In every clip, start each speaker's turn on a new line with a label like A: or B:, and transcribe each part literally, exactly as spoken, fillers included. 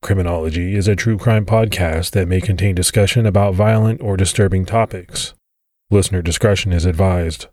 A: Criminology is a true crime podcast that may contain discussion about violent or disturbing topics. Listener discretion is advised.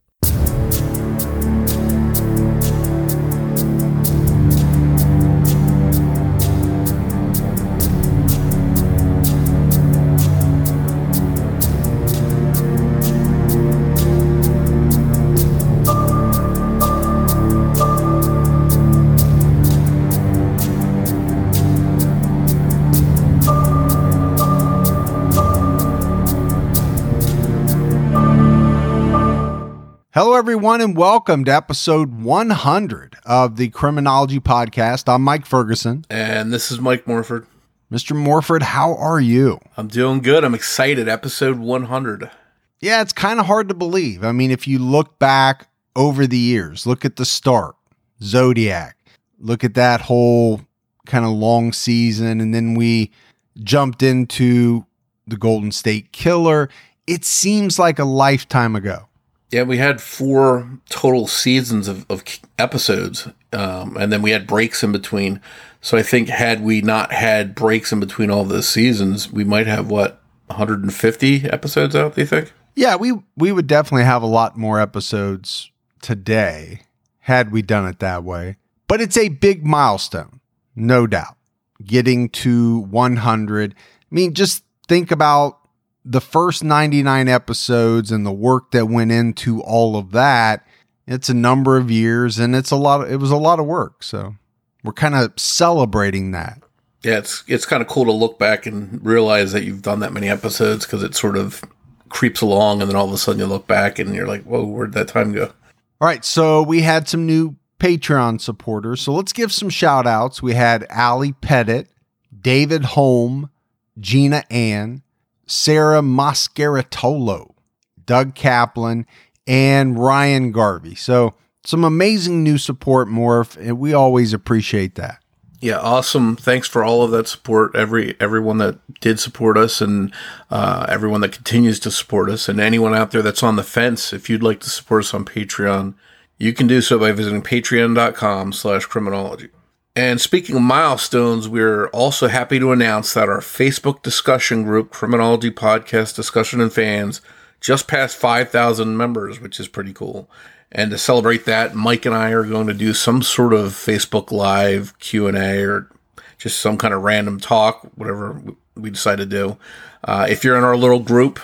B: Hello, everyone, and welcome to episode one hundred of the Criminology Podcast. I'm Mike Ferguson.
C: And this is Mike Morford.
B: Mister Morford, how are you?
C: I'm doing good. I'm excited. Episode one hundred.
B: Yeah, it's kind of hard to believe. I mean, if you look back over the years, look at the start, Zodiac, look at that whole kind of long season, and then we jumped into the Golden State Killer. It seems like a lifetime ago.
C: Yeah, we had four total seasons of, of episodes, um, and then we had breaks in between. So I think had we not had breaks in between all those seasons, we might have, what, one hundred fifty episodes out, do you think?
B: Yeah, we, we would definitely have a lot more episodes today had we done it that way. But it's a big milestone, no doubt, getting to one hundred. I mean, just think about the first ninety-nine episodes and the work that went into all of that. It's a number of years and it's a lot of, it was a lot of work. So we're kind of celebrating that.
C: Yeah, it's it's kind of cool to look back and realize that you've done that many episodes, because it sort of creeps along and then all of a sudden you look back and you're like, whoa, where'd that time go?
B: All right. So we had some new Patreon supporters. So let's give some shout outs. We had Allie Pettit, David Holm, Gina Ann, Sarah Mascaritolo, Doug Kaplan, and Ryan Garvey. So some amazing new support, Morph, and we always appreciate that.
C: Yeah, awesome. Thanks for all of that support. Every everyone that did support us, and uh, everyone that continues to support us, and anyone out there that's on the fence. If you'd like to support us on Patreon, you can do so by visiting patreon.com slash criminology. And speaking of milestones, we're also happy to announce that our Facebook discussion group, Criminology Podcast Discussion and Fans, just passed five thousand members, which is pretty cool. And to celebrate that, Mike and I are going to do some sort of Facebook Live Q and A, or just some kind of random talk, whatever we decide to do. Uh, if you're in our little group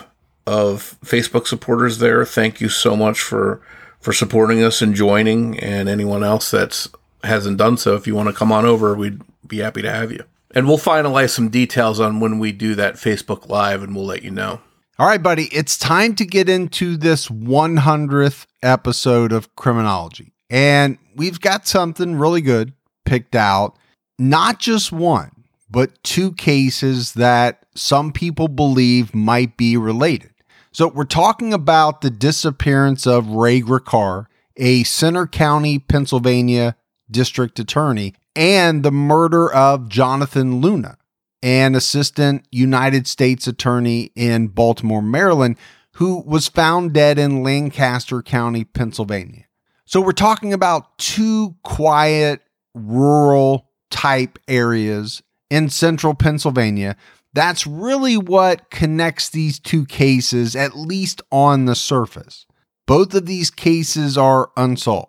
C: of Facebook supporters there, thank you so much for, for supporting us and joining. And anyone else that's hasn't done so, if you want to come on over, we'd be happy to have you. And we'll finalize some details on when we do that Facebook Live, and we'll let you know.
B: All right, buddy, it's time to get into this one hundredth episode of Criminology. And we've got something really good picked out. Not just one, but two cases that some people believe might be related. So we're talking about the disappearance of Ray Gricar, a Center County, Pennsylvania district attorney, and the murder of Jonathan Luna, an assistant United States attorney in Baltimore, Maryland, who was found dead in Lancaster County, Pennsylvania. So we're talking about two quiet, rural type areas in central Pennsylvania. That's really what connects these two cases, at least on the surface. Both of these cases are unsolved,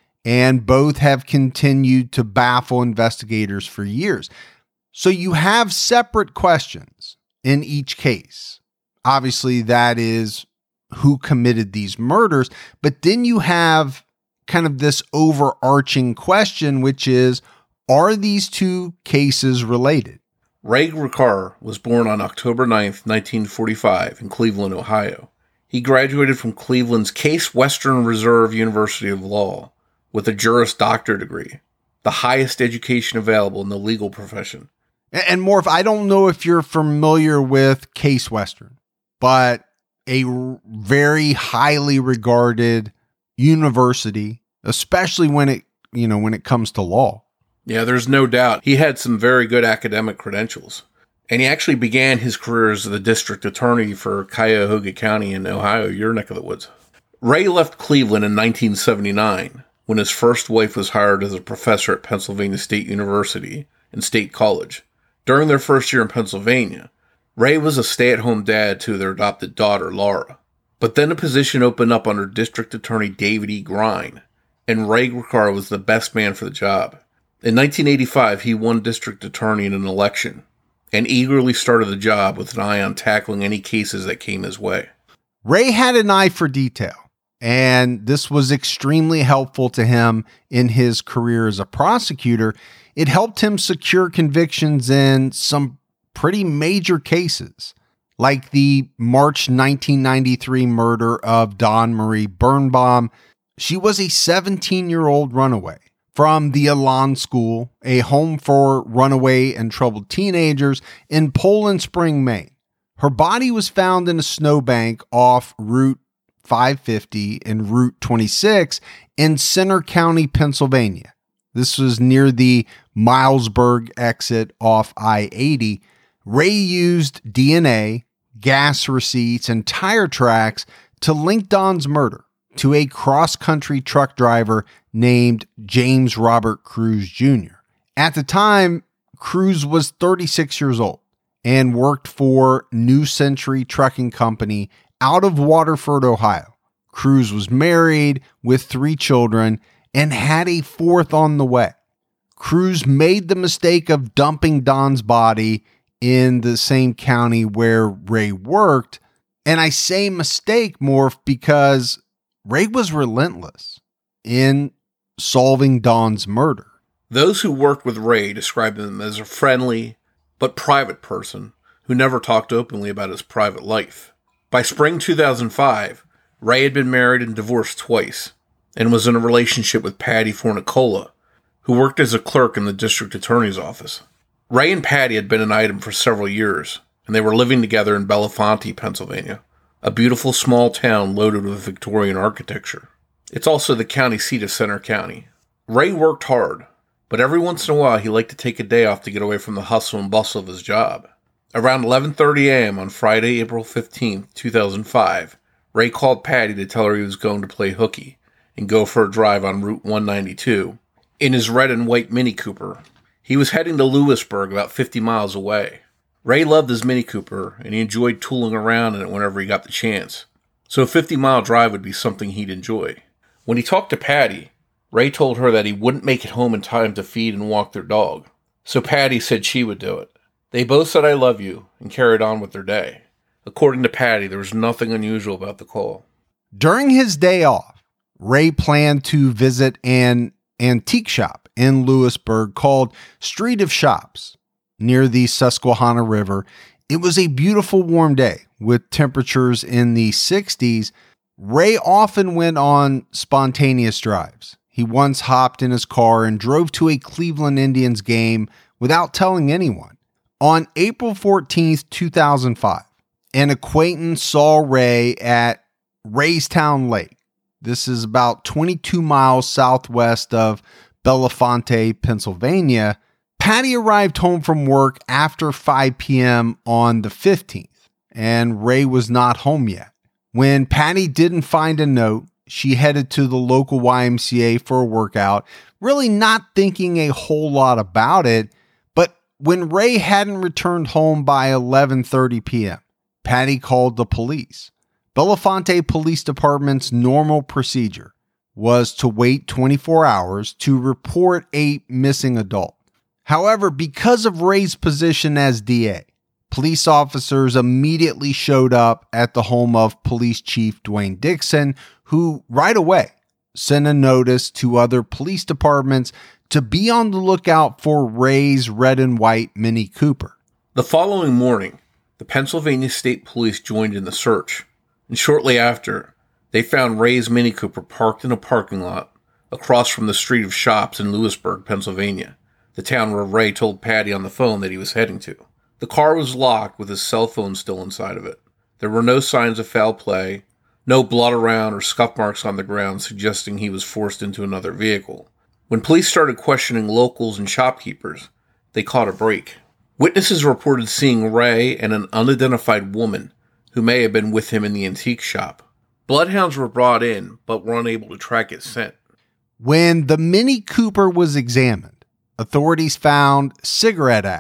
B: and both have continued to baffle investigators for years. So you have separate questions in each case. Obviously, that is who committed these murders, but then you have kind of this overarching question, which is, are these two cases related?
C: Ray Gricar was born on October ninth, nineteen forty-five in Cleveland, Ohio. He graduated from Cleveland's Case Western Reserve University of Law with a Juris Doctor degree, the highest education available in the legal profession.
B: And Morph, I don't know if you're familiar with Case Western, but a very highly regarded university, especially when it, you know, when it comes to law.
C: Yeah, there's no doubt. He had some very good academic credentials. And he actually began his career as the district attorney for Cuyahoga County in Ohio, your neck of the woods. Ray left Cleveland in nineteen seventy-nine when his first wife was hired as a professor at Pennsylvania State University and State College. During their first year in Pennsylvania, Ray was a stay-at-home dad to their adopted daughter, Laura. But then a position opened up under District Attorney David E. Grine, and Ray Ricard was the best man for the job. In nineteen eighty-five, he won district attorney in an election, and eagerly started the job with an eye on tackling any cases that came his way.
B: Ray had an eye for detail, and this was extremely helpful to him in his career as a prosecutor. It helped him secure convictions in some pretty major cases, like the March nineteen ninety-three murder of Dawn Marie Birnbaum. She was a seventeen-year-old runaway from the Elan School, a home for runaway and troubled teenagers in Poland Spring, Maine. Her body was found in a snowbank off Route five fifty and Route twenty-six in Center County, Pennsylvania. This was near the Milesburg exit off I eighty. Ray used D N A, gas receipts, and tire tracks to link Dawn's murder to a cross-country truck driver named James Robert Cruz Junior At the time, Cruz was thirty-six years old and worked for New Century Trucking Company out of Waterford, Ohio. Cruz was married with three children and had a fourth on the way. Cruz made the mistake of dumping Dawn's body in the same county where Ray worked. And I say mistake, Morph, because Ray was relentless in solving Dawn's murder.
C: Those who worked with Ray described him as a friendly but private person who never talked openly about his private life. By spring two thousand five, Ray had been married and divorced twice and was in a relationship with Patty Fornicola, who worked as a clerk in the district attorney's office. Ray and Patty had been an item for several years, and they were living together in Bellefonte, Pennsylvania, a beautiful small town loaded with Victorian architecture. It's also the county seat of Center County. Ray worked hard, but every once in a while he liked to take a day off to get away from the hustle and bustle of his job. Around eleven thirty a.m. on Friday, April fifteenth, two thousand five, Ray called Patty to tell her he was going to play hooky and go for a drive on Route one ninety-two in his red and white Mini Cooper. He was heading to Lewisburg, about fifty miles away. Ray loved his Mini Cooper, and he enjoyed tooling around in it whenever he got the chance, so a fifty-mile drive would be something he'd enjoy. When he talked to Patty, Ray told her that he wouldn't make it home in time to feed and walk their dog, so Patty said she would do it. They both said I love you and carried on with their day. According to Patty, there was nothing unusual about the call.
B: During his day off, Ray planned to visit an antique shop in Lewisburg called Street of Shops near the Susquehanna River. It was a beautiful warm day with temperatures in the sixties. Ray often went on spontaneous drives. He once hopped in his car and drove to a Cleveland Indians game without telling anyone. On April fourteenth, two thousand five, an acquaintance saw Ray at Raystown Lake. This is about twenty-two miles southwest of Bellefonte, Pennsylvania. Patty arrived home from work after five p.m. on the fifteenth, and Ray was not home yet. When Patty didn't find a note, she headed to the local Y M C A for a workout, really not thinking a whole lot about it. But when Ray hadn't returned home by eleven thirty p.m., Patty called the police. Bellefonte Police Department's normal procedure was to wait twenty-four hours to report a missing adult. However, because of Ray's position as D A, police officers immediately showed up at the home of Police Chief Dwayne Dixon, who right away sent a notice to other police departments to be on the lookout for Ray's red and white Mini Cooper.
C: The following morning, the Pennsylvania State Police joined in the search, and shortly after, they found Ray's Mini Cooper parked in a parking lot across from the Street of Shops in Lewisburg, Pennsylvania, the town where Ray told Patty on the phone that he was heading to. The car was locked with his cell phone still inside of it. There were no signs of foul play, no blood around or scuff marks on the ground suggesting he was forced into another vehicle. When police started questioning locals and shopkeepers, they caught a break. Witnesses reported seeing Ray and an unidentified woman who may have been with him in the antique shop. Bloodhounds were brought in, but were unable to track its scent.
B: When the Mini Cooper was examined, authorities found cigarette ash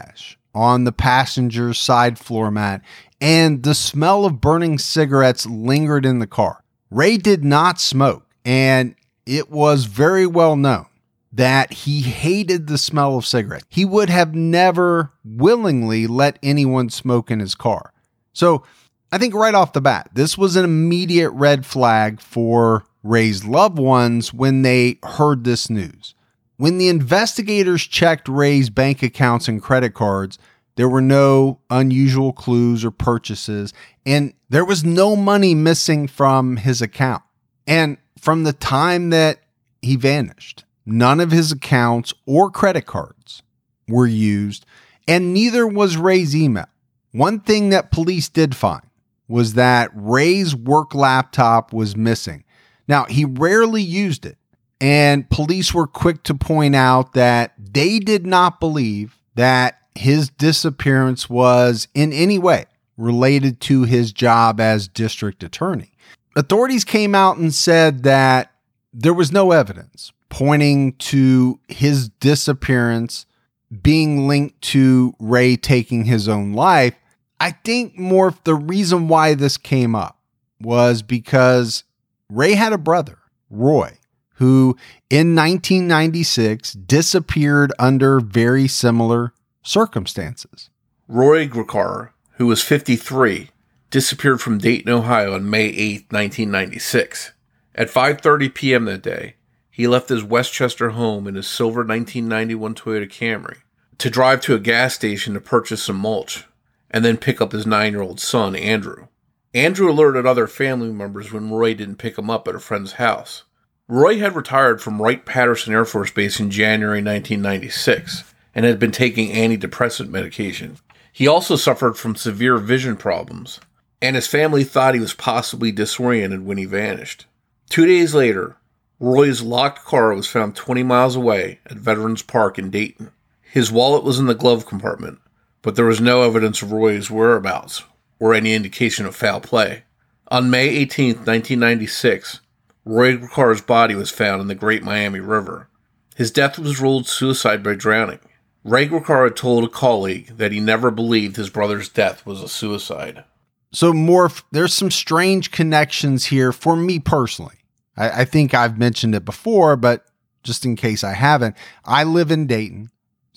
B: on the passenger's side floor mat, and the smell of burning cigarettes lingered in the car. Ray did not smoke, and it was very well known that he hated the smell of cigarettes. He would have never willingly let anyone smoke in his car. So I think right off the bat, this was an immediate red flag for Ray's loved ones when they heard this news. When the investigators checked Ray's bank accounts and credit cards, there were no unusual clues or purchases, and there was no money missing from his account. And from the time that he vanished, none of his accounts or credit cards were used, and neither was Ray's email. One thing that police did find was that Ray's work laptop was missing. Now, he rarely used it, and police were quick to point out that they did not believe that his disappearance was in any way related to his job as district attorney. Authorities came out and said that there was no evidence pointing to his disappearance being linked to Ray taking his own life. I think more the reason why this came up was because Ray had a brother, Roy, who in nineteen ninety-six disappeared under very similar circumstances.
C: Roy Griccar, who was fifty-three, disappeared from Dayton, Ohio on May eighth, nineteen ninety-six. At five thirty p.m. that day, he left his Westchester home in his silver nineteen ninety-one Toyota Camry to drive to a gas station to purchase some mulch and then pick up his nine-year-old son, Andrew. Andrew alerted other family members when Roy didn't pick him up at a friend's house. Roy had retired from Wright-Patterson Air Force Base in January nineteen ninety-six and had been taking antidepressant medication. He also suffered from severe vision problems, and his family thought he was possibly disoriented when he vanished. Two days later, Roy's locked car was found twenty miles away at Veterans Park in Dayton. His wallet was in the glove compartment, but there was no evidence of Roy's whereabouts or any indication of foul play. On May eighteenth, nineteen ninety-six, Roy Griccar's body was found in the Great Miami River. His death was ruled suicide by drowning. Ray Griccar had told a colleague that he never believed his brother's death was a suicide.
B: So, Morph, there's some strange connections here for me personally. I, I think I've mentioned it before, but just in case I haven't, I live in Dayton.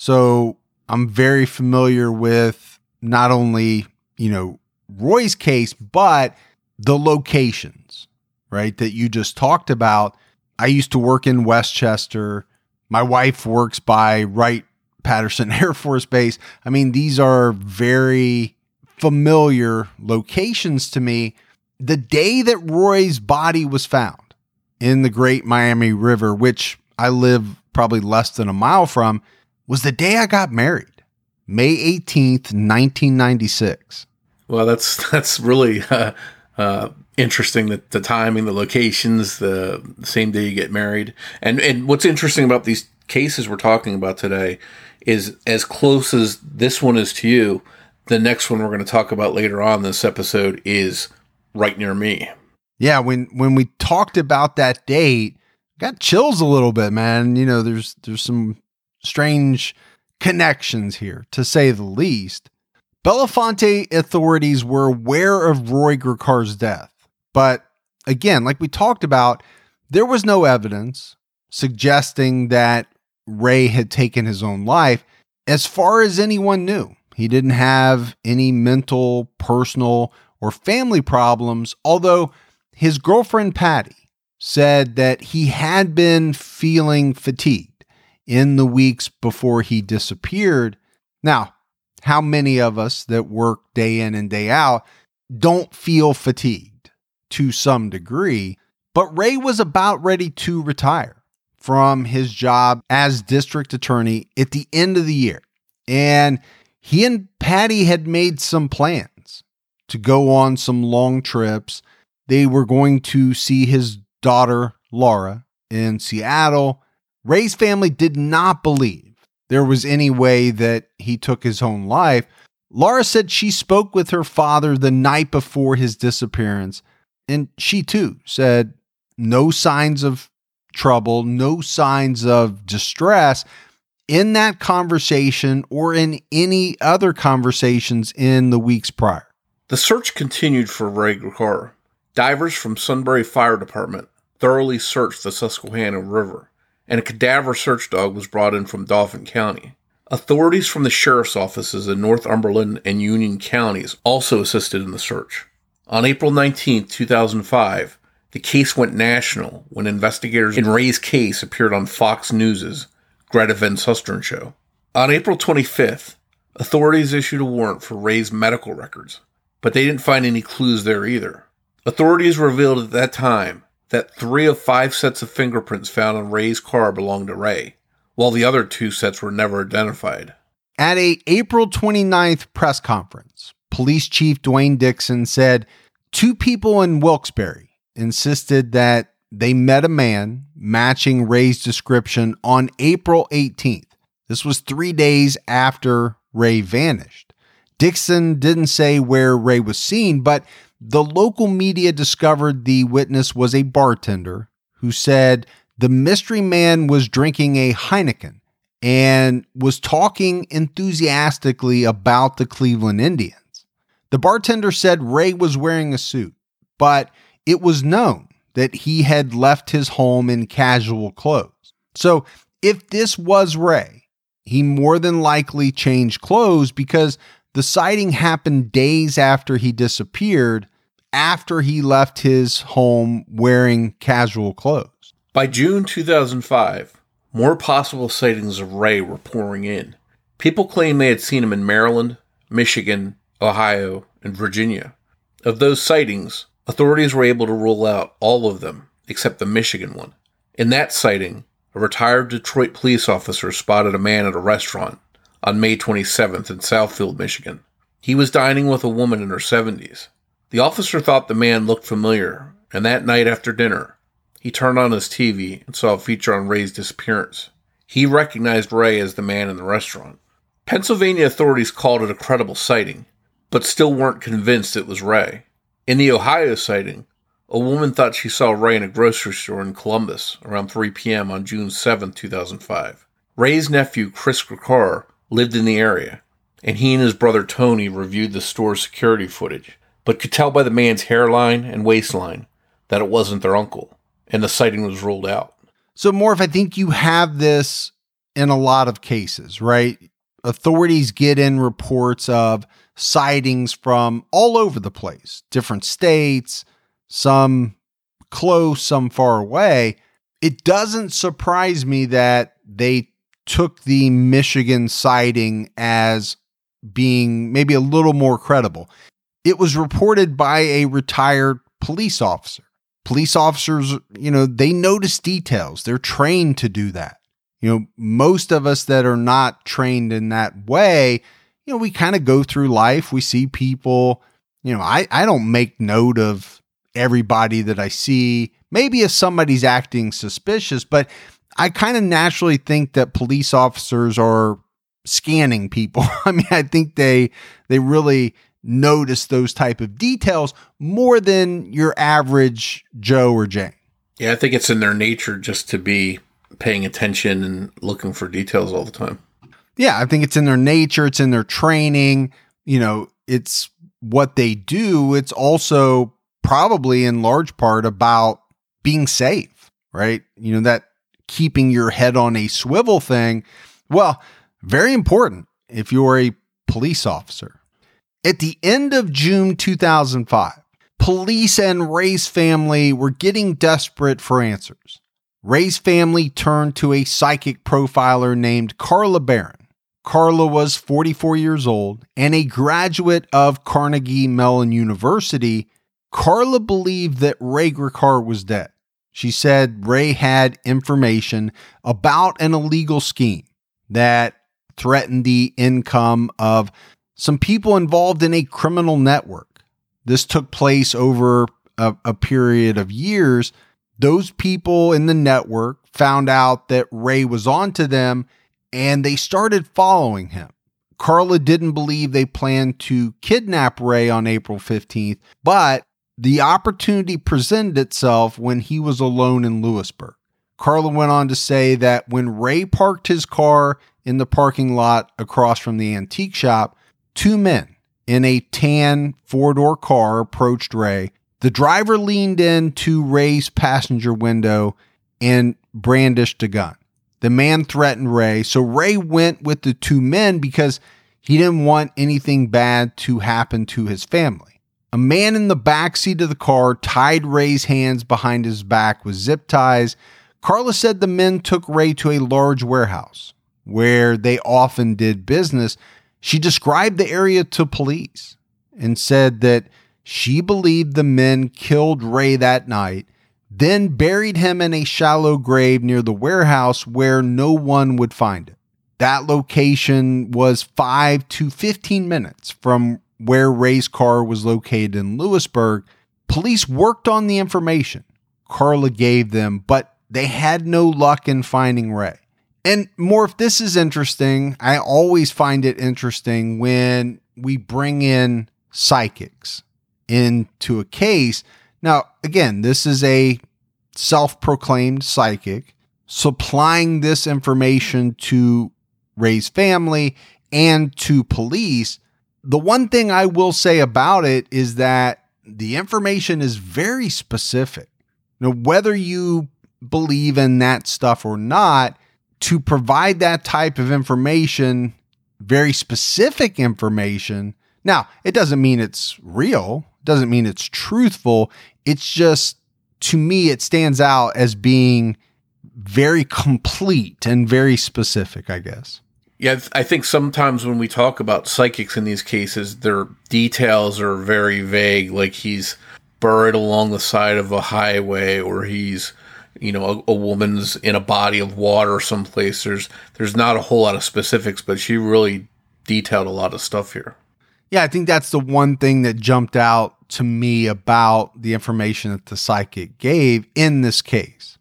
B: So I'm very familiar with not only, you know, Roy's case, but the locations, right, that you just talked about. I used to work in Westchester. My wife works by Wright-Patterson Air Force Base. I mean, these are very familiar locations to me. The day that Roy's body was found in the Great Miami River, which I live probably less than a mile from, was the day I got married, May eighteenth, nineteen ninety-six.
C: Well, that's that's really uh, uh, interesting, that the timing, the locations, the same day you get married. And and what's interesting about these cases we're talking about today is, as close as this one is to you, the next one we're going to talk about later on in this episode is right near me.
B: Yeah, when when we talked about that date, got chills a little bit, man. You know, there's there's some strange connections here, to say the least. Bellefonte authorities were aware of Roy Griccar's death, but again, like we talked about, there was no evidence suggesting that Ray had taken his own life. As far as anyone knew, he didn't have any mental, personal, or family problems, although his girlfriend Patty said that he had been feeling fatigued in the weeks before he disappeared. Now, how many of us that work day in and day out don't feel fatigued to some degree? But Ray was about ready to retire from his job as district attorney at the end of the year. And he and Patty had made some plans to go on some long trips. They were going to see his daughter, Laura, in Seattle. Ray's family did not believe there was any way that he took his own life. Laura said she spoke with her father the night before his disappearance, and she too said no signs of trouble, no signs of distress. in that conversation or in any other conversations in the weeks prior.
C: The search continued for Ray Gricar. Divers from Sunbury Fire Department thoroughly searched the Susquehanna River, and a cadaver search dog was brought in from Dauphin County. Authorities from the sheriff's offices in Northumberland and Union counties also assisted in the search. On April nineteenth, two thousand five, the case went national when investigators in Ray's case appeared on Fox News' Greta Van Susteren show. On April twenty-fifth, authorities issued a warrant for Ray's medical records, but they didn't find any clues there either. Authorities revealed at that time that three of five sets of fingerprints found on Ray's car belonged to Ray, while the other two sets were never identified.
B: At a April twenty-ninth press conference, Police Chief Dwayne Dixon said two people in Wilkes-Barre insisted that they met a man matching Ray's description on April eighteenth. This was three days after Ray vanished. Dixon didn't say where Ray was seen, but the local media discovered the witness was a bartender who said the mystery man was drinking a Heineken and was talking enthusiastically about the Cleveland Indians. The bartender said Ray was wearing a suit, but it was known that he had left his home in casual clothes. So if this was Ray, he more than likely changed clothes because the sighting happened days after he disappeared, after he left his home wearing casual clothes.
C: By June two thousand five, more possible sightings of Ray were pouring in. People claimed they had seen him in Maryland, Michigan, Ohio, and Virginia. Of those sightings, authorities were able to rule out all of them except the Michigan one. In that sighting, a retired Detroit police officer spotted a man at a restaurant on May twenty-seventh in Southfield, Michigan. He was dining with a woman in her seventies. The officer thought the man looked familiar, and that night after dinner, he turned on his T V and saw a feature on Ray's disappearance. He recognized Ray as the man in the restaurant. Pennsylvania authorities called it a credible sighting, but still weren't convinced it was Ray. In the Ohio sighting, a woman thought she saw Ray in a grocery store in Columbus around three p.m. on June seventh, two thousand five. Ray's nephew, Chris Gricar, lived in the area, and he and his brother Tony reviewed the store's security footage, but could tell by the man's hairline and waistline that it wasn't their uncle, and the sighting was ruled out.
B: So, Morph, I think you have this in a lot of cases, right? Authorities get in reports of sightings from all over the place, different states, some close, some far away. It doesn't surprise me that they took the Michigan sighting as being maybe a little more credible. It was reported by a retired police officer. Police officers, you know, they notice details. They're trained to do that. You know, most of us that are not trained in that way, you know, we kind of go through life. We see people, you know, I, I don't make note of everybody that I see. Maybe if somebody's acting suspicious, but I kind of naturally think that police officers are scanning people. I mean, I think they they really notice those type of details more than your average Joe or Jane.
C: Yeah, I think it's in their nature just to be paying attention and looking for details all the time.
B: Yeah, I think it's in their nature. It's in their training. You know, it's what they do. It's also probably in large part about being safe, right? You know, that keeping your head on a swivel thing. Well, very important if you're a police officer. At the end of June two thousand five, police and Ray's family were getting desperate for answers. Ray's family turned to a psychic profiler named Carla Barron. Carla was forty-four years old and a graduate of Carnegie Mellon University. Carla believed that Ray Gricar was dead. She said Ray had information about an illegal scheme that threatened the income of some people involved in a criminal network. This took place over a, a period of years. Those people in the network found out that Ray was onto them, and they started following him. Carla didn't believe they planned to kidnap Ray on April fifteenth, but the opportunity presented itself when he was alone in Lewisburg. Carla went on to say that when Ray parked his car in the parking lot across from the antique shop, two men in a tan four-door car approached Ray. The driver leaned into Ray's passenger window and brandished a gun. The man threatened Ray, so Ray went with the two men because he didn't want anything bad to happen to his family. A man in the backseat of the car tied Ray's hands behind his back with zip ties. Carla said the men took Ray to a large warehouse where they often did business. She described the area to police and said that she believed the men killed Ray that night, then buried him in a shallow grave near the warehouse where no one would find it. That location was five to fifteen minutes from where Ray's car was located in Lewisburg. Police worked on the information Carla gave them, but they had no luck in finding Ray. And Morph, this is interesting. I always find it interesting when we bring in psychics into a case. Now, again, this is a self-proclaimed psychic supplying this information to Ray's family and to police. The one thing I will say about it is that the information is very specific. Now, whether you believe in that stuff or not, to provide that type of information, very specific information. Now, it doesn't mean it's real, doesn't mean it's truthful. It's just, to me, it stands out as being very complete and very specific, I guess.
C: Yeah, I think sometimes when we talk about psychics in these cases, their details are very vague, like he's buried along the side of a highway, or he's, you know, a, a woman's in a body of water someplace. There's there's not a whole lot of specifics, but she really detailed a lot of stuff here.
B: Yeah, I think that's the one thing that jumped out to me about the information that the psychic gave in this case.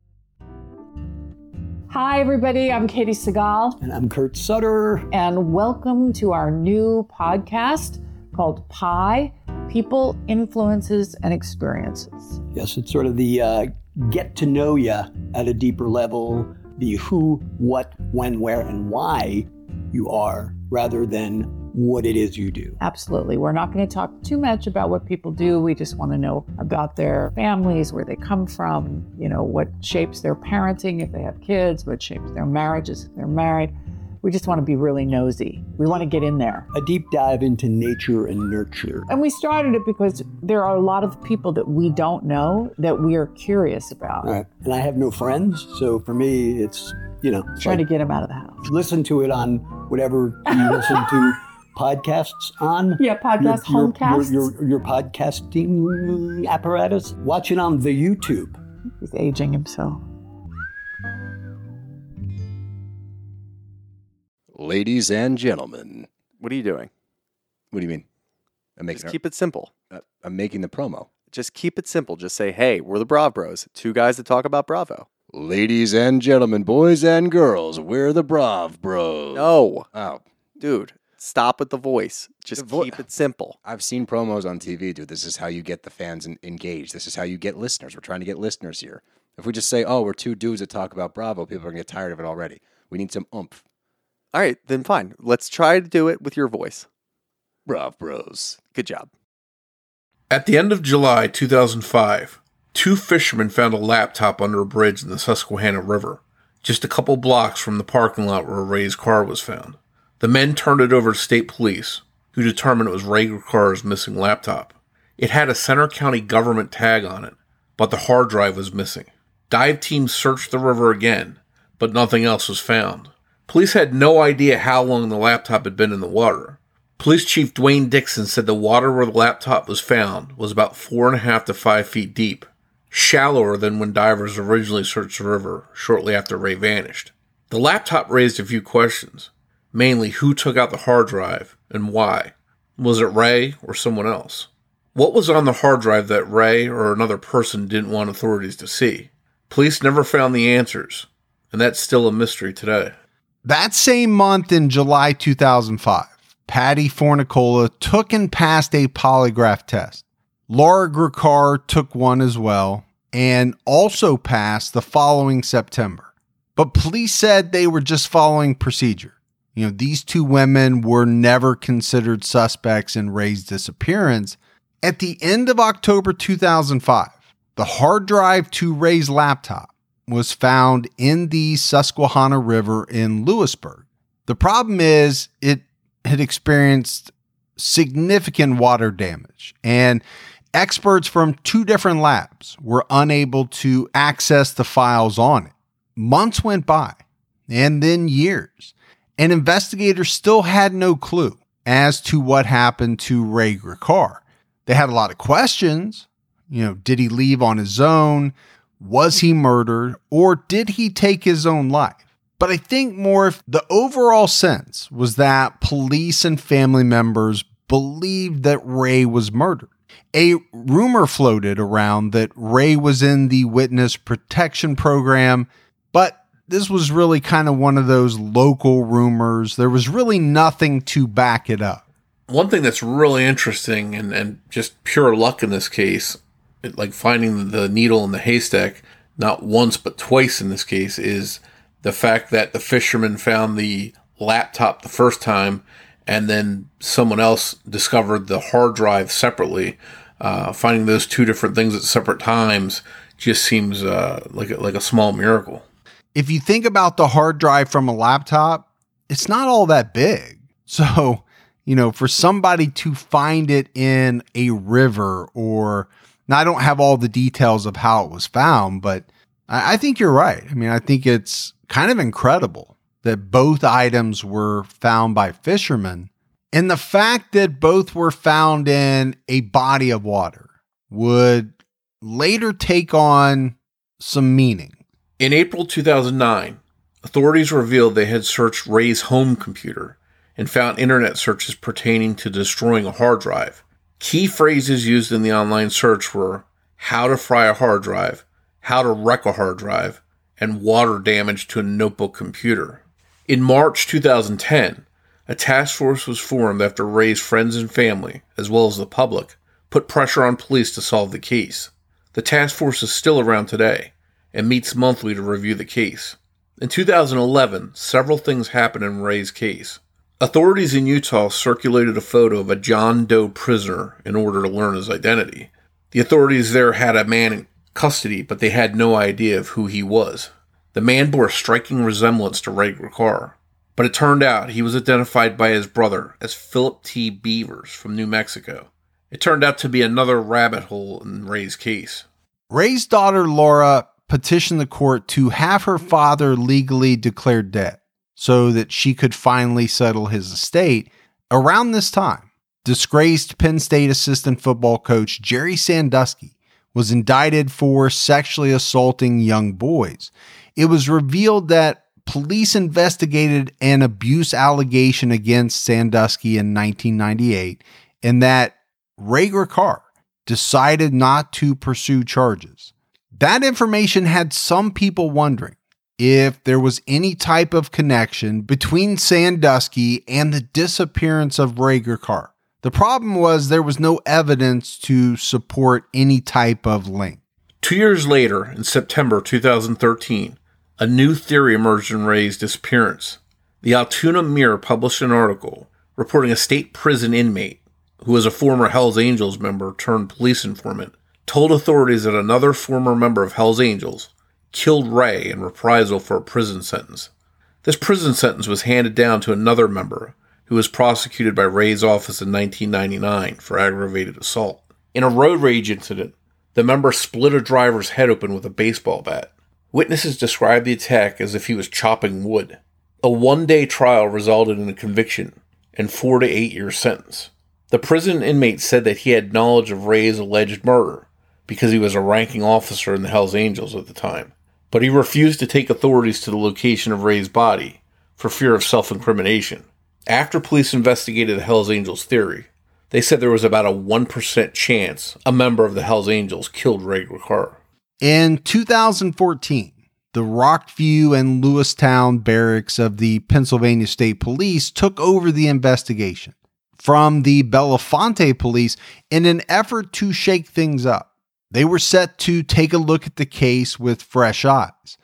D: Hi, everybody. I'm Katie Segal.
E: And I'm Kurt Sutter.
D: And welcome to our new podcast called Pi, People, Influences, and Experiences.
E: Yes, it's sort of the uh, get to know you at a deeper level, the who, what, when, where, and why you are, rather than what it is you do.
D: Absolutely. We're not going to talk too much about what people do. We just want to know about their families, where they come from, you know, what shapes their parenting if they have kids, what shapes their marriages if they're married. We just want to be really nosy. We want to get in there.
E: A deep dive into nature and nurture.
D: And we started it because there are a lot of people that we don't know that we are curious about.
E: Right. And I have no friends, so for me, it's, you know.
D: Trying
E: like,
D: to get them out of the house.
E: Listen to it on whatever you listen to podcasts on.
D: Yeah, podcast,
E: your,
D: homecasts.
E: Your, your, your podcasting apparatus. Watch it on the YouTube.
D: He's aging himself.
F: Ladies and gentlemen.
G: What are you doing?
F: What do you mean? I'm making
G: Just keep it simple.
F: Uh, I'm making the promo.
G: Just keep it simple. Just say, hey, we're the Brav Bros. Two guys that talk about Bravo.
F: Ladies and gentlemen, boys and girls, we're the Brav Bros.
G: No.
F: Oh.
G: Dude, stop with the voice. Just
F: The vo-
G: keep it simple.
F: I've seen promos on T V, dude. This is how you get the fans en- engaged. This is how you get listeners. We're trying to get listeners here. If we just say, oh, we're two dudes that talk about Bravo, people are going to get tired of it already. We need some oomph.
G: All right, then fine. Let's try to do it with your voice.
F: Brav Bros.
G: Good job.
C: At the end of July two thousand five, two fishermen found a laptop under a bridge in the Susquehanna River, just a couple blocks from the parking lot where Ray's car was found. The men turned it over to state police, who determined it was Ray Carr's missing laptop. It had a Center County government tag on it, but the hard drive was missing. Dive teams searched the river again, but nothing else was found. Police had no idea how long the laptop had been in the water. Police Chief Dwayne Dixon said the water where the laptop was found was about four and a half to five feet deep, shallower than when divers originally searched the river shortly after Ray vanished. The laptop raised a few questions, mainly who took out the hard drive and why. Was it Ray or someone else? What was on the hard drive that Ray or another person didn't want authorities to see? Police never found the answers, and that's still a mystery today.
B: That same month in July two thousand five, Patty Fornicola took and passed a polygraph test. Laura Gricard took one as well and also passed the following September. But police said they were just following procedure. You know, these two women were never considered suspects in Ray's disappearance. At the end of October two thousand five, the hard drive to Ray's laptop was found in the Susquehanna River in Lewisburg. The problem is it had experienced significant water damage, and experts from two different labs were unable to access the files on it. Months went by, and then years, and investigators still had no clue as to what happened to Ray Gricar. They had a lot of questions. You know, did he leave on his own? Was he murdered? Or did he take his own life? But I think more if the overall sense was that police and family members believed that Ray was murdered. A rumor floated around that Ray was in the witness protection program, but this was really kind of one of those local rumors. There was really nothing to back it up.
C: One thing that's really interesting and, and just pure luck in this case, it, like finding the needle in the haystack, not once but twice in this case, is the fact that the fisherman found the laptop the first time and then someone else discovered the hard drive separately. Uh, finding those two different things at separate times just seems uh, like, a, like a small miracle.
B: If you think about the hard drive from a laptop, it's not all that big. So, you know, for somebody to find it in a river, or now I don't have all the details of how it was found, but I, I think you're right. I mean, I think it's kind of incredible that both items were found by fishermen, and the fact that both were found in a body of water would later take on some meaning.
C: In April two thousand nine, authorities revealed they had searched Ray's home computer and found internet searches pertaining to destroying a hard drive. Key phrases used in the online search were how to fry a hard drive, how to wreck a hard drive, and water damage to a notebook computer. In March two thousand ten, a task force was formed after Ray's friends and family, as well as the public, put pressure on police to solve the case. The task force is still around today and meets monthly to review the case. In two thousand eleven, several things happened in Ray's case. Authorities in Utah circulated a photo of a John Doe prisoner in order to learn his identity. The authorities there had a man in custody, but they had no idea of who he was. The man bore a striking resemblance to Ray Gricar, but it turned out he was identified by his brother as Philip T. Beavers from New Mexico. It turned out to be another rabbit hole in Ray's case.
B: Ray's daughter, Laura, petitioned the court to have her father legally declared dead so that she could finally settle his estate. Around this time, disgraced Penn State assistant football coach Jerry Sandusky was indicted for sexually assaulting young boys. It was revealed that police investigated an abuse allegation against Sandusky in nineteen ninety-eight, and that Ray Gricar decided not to pursue charges. That information had some people wondering if there was any type of connection between Sandusky and the disappearance of Ray Gricar. The problem was there was no evidence to support any type of link.
C: Two years later, in September two thousand thirteen, a new theory emerged in Ray's disappearance. The Altoona Mirror published an article reporting a state prison inmate, who was a former Hells Angels member turned police informant, told authorities that another former member of Hells Angels killed Ray in reprisal for a prison sentence. This prison sentence was handed down to another member who was prosecuted by Ray's office in nineteen ninety-nine for aggravated assault. In a road rage incident, the member split a driver's head open with a baseball bat. Witnesses described the attack as if he was chopping wood. A one-day trial resulted in a conviction and four to eight year sentence. The prison inmate said that he had knowledge of Ray's alleged murder because he was a ranking officer in the Hells Angels at the time, but he refused to take authorities to the location of Ray's body for fear of self-incrimination. After police investigated the Hells Angels theory, they said there was about a one percent chance a member of the Hells Angels killed Ray Gricar.
B: In two thousand fourteen, the Rockview and Lewistown barracks of the Pennsylvania State Police took over the investigation from the Belafonte police in an effort to shake things up. They were set to take a look at the case with fresh eyes.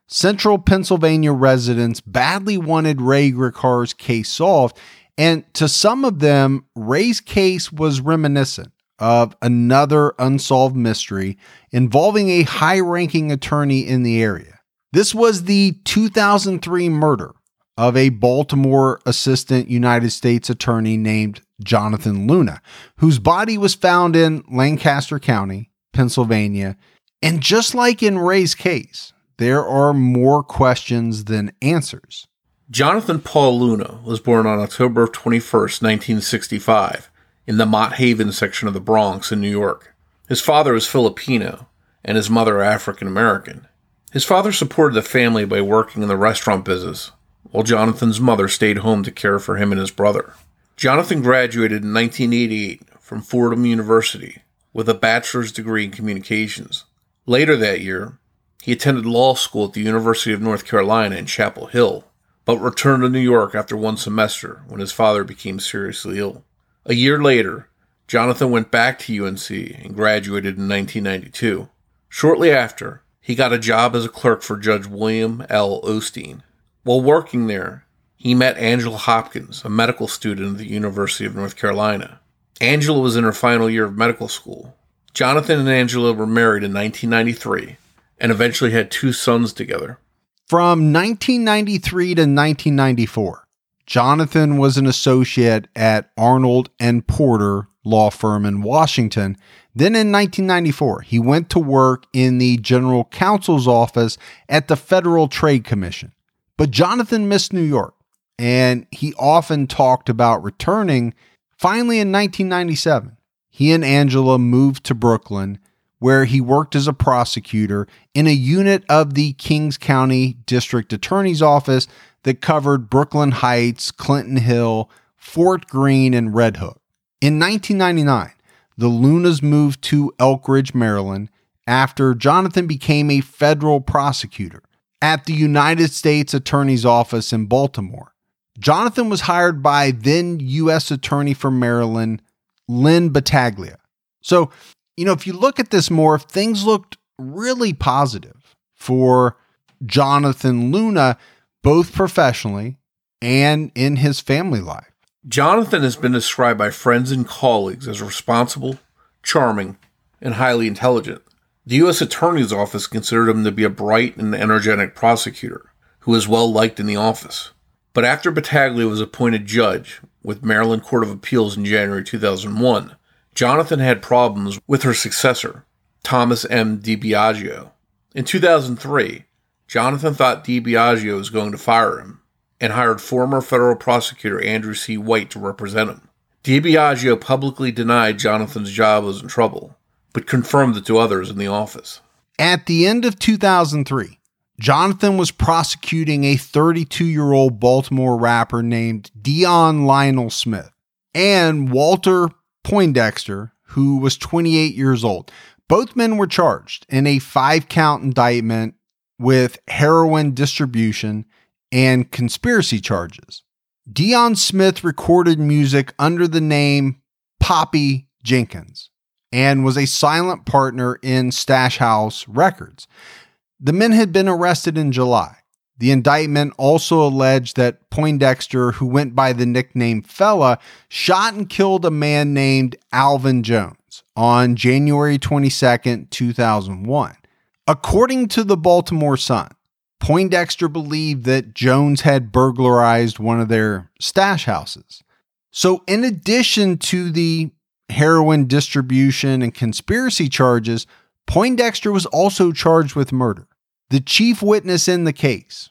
B: Central Pennsylvania residents badly wanted Ray Ricard's case solved, and to some of them, Ray's case was reminiscent of another unsolved mystery involving a high-ranking attorney in the area. This was the two thousand three murder of a Baltimore assistant United States attorney named Jonathan Luna, whose body was found in Lancaster County, Pennsylvania. And just like in Ray's case, there are more questions than answers.
C: Jonathan Paul Luna was born on October twenty-first, nineteen sixty-five, in the Mott Haven section of the Bronx in New York. His father was Filipino, and his mother African American. His father supported the family by working in the restaurant business, while Jonathan's mother stayed home to care for him and his brother. Jonathan graduated in nineteen eighty-eight from Fordham University with a bachelor's degree in communications. Later that year, he attended law school at the University of North Carolina in Chapel Hill, but returned to New York after one semester when his father became seriously ill. A year later, Jonathan went back to U N C and graduated in nineteen ninety-two. Shortly after, he got a job as a clerk for Judge William L. Osteen. While working there, he met Angela Hopkins, a medical student at the University of North Carolina. Angela was in her final year of medical school. Jonathan and Angela were married in nineteen ninety-three and eventually had two sons together.
B: From nineteen ninety-three to nineteen ninety-four, Jonathan was an associate at Arnold and Porter law firm in Washington. Then in nineteen ninety-four, he went to work in the general counsel's office at the Federal Trade Commission. But Jonathan missed New York, and he often talked about returning. Finally, in nineteen ninety-seven, he and Angela moved to Brooklyn, where he worked as a prosecutor in a unit of the Kings County District Attorney's Office that covered Brooklyn Heights, Clinton Hill, Fort Greene, and Red Hook. In nineteen ninety-nine, the Lunas moved to Elk Ridge, Maryland, after Jonathan became a federal prosecutor at the United States Attorney's Office in Baltimore. Jonathan was hired by then U S Attorney for Maryland, Lynn Battaglia. So, you know, if you look at this more, things looked really positive for Jonathan Luna, both professionally and in his family life.
C: Jonathan has been described by friends and colleagues as responsible, charming, and highly intelligent. The U S Attorney's Office considered him to be a bright and energetic prosecutor who was well liked in the office. But after Battaglia was appointed judge with Maryland Court of Appeals in January two thousand one, Jonathan had problems with her successor, Thomas M. DiBiagio. In two thousand three, Jonathan thought DiBiagio was going to fire him and hired former federal prosecutor Andrew C. White to represent him. DiBiagio publicly denied Jonathan's job was in trouble, but confirmed it to others in the office.
B: At the end of two thousand three, Jonathan was prosecuting a thirty-two-year-old Baltimore rapper named Dion Lionel Smith and Walter Poindexter, who was twenty-eight years old. Both men were charged in a five-count indictment with heroin distribution and conspiracy charges. Dion Smith recorded music under the name Poppy Jenkins and was a silent partner in Stash House Records. The men had been arrested in July. The indictment also alleged that Poindexter, who went by the nickname Fella, shot and killed a man named Alvin Jones on January twenty-second, two thousand one. According to the Baltimore Sun, Poindexter believed that Jones had burglarized one of their stash houses. So in addition to the heroin distribution and conspiracy charges, Poindexter was also charged with murder. The chief witness in the case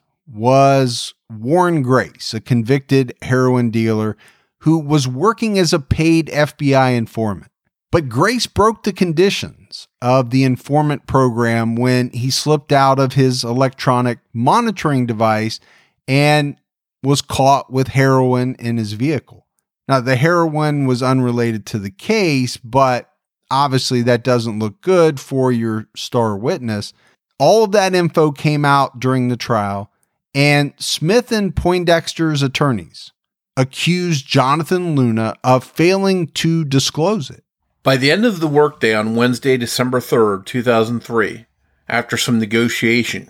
B: was Warren Grace, a convicted heroin dealer who was working as a paid F B I informant. But Grace broke the conditions of the informant program when he slipped out of his electronic monitoring device and was caught with heroin in his vehicle. Now, the heroin was unrelated to the case, but obviously that doesn't look good for your star witness. All of that info came out during the trial, and Smith and Poindexter's attorneys accused Jonathan Luna of failing to disclose it.
C: By the end of the workday on Wednesday, December third, two thousand three, after some negotiation,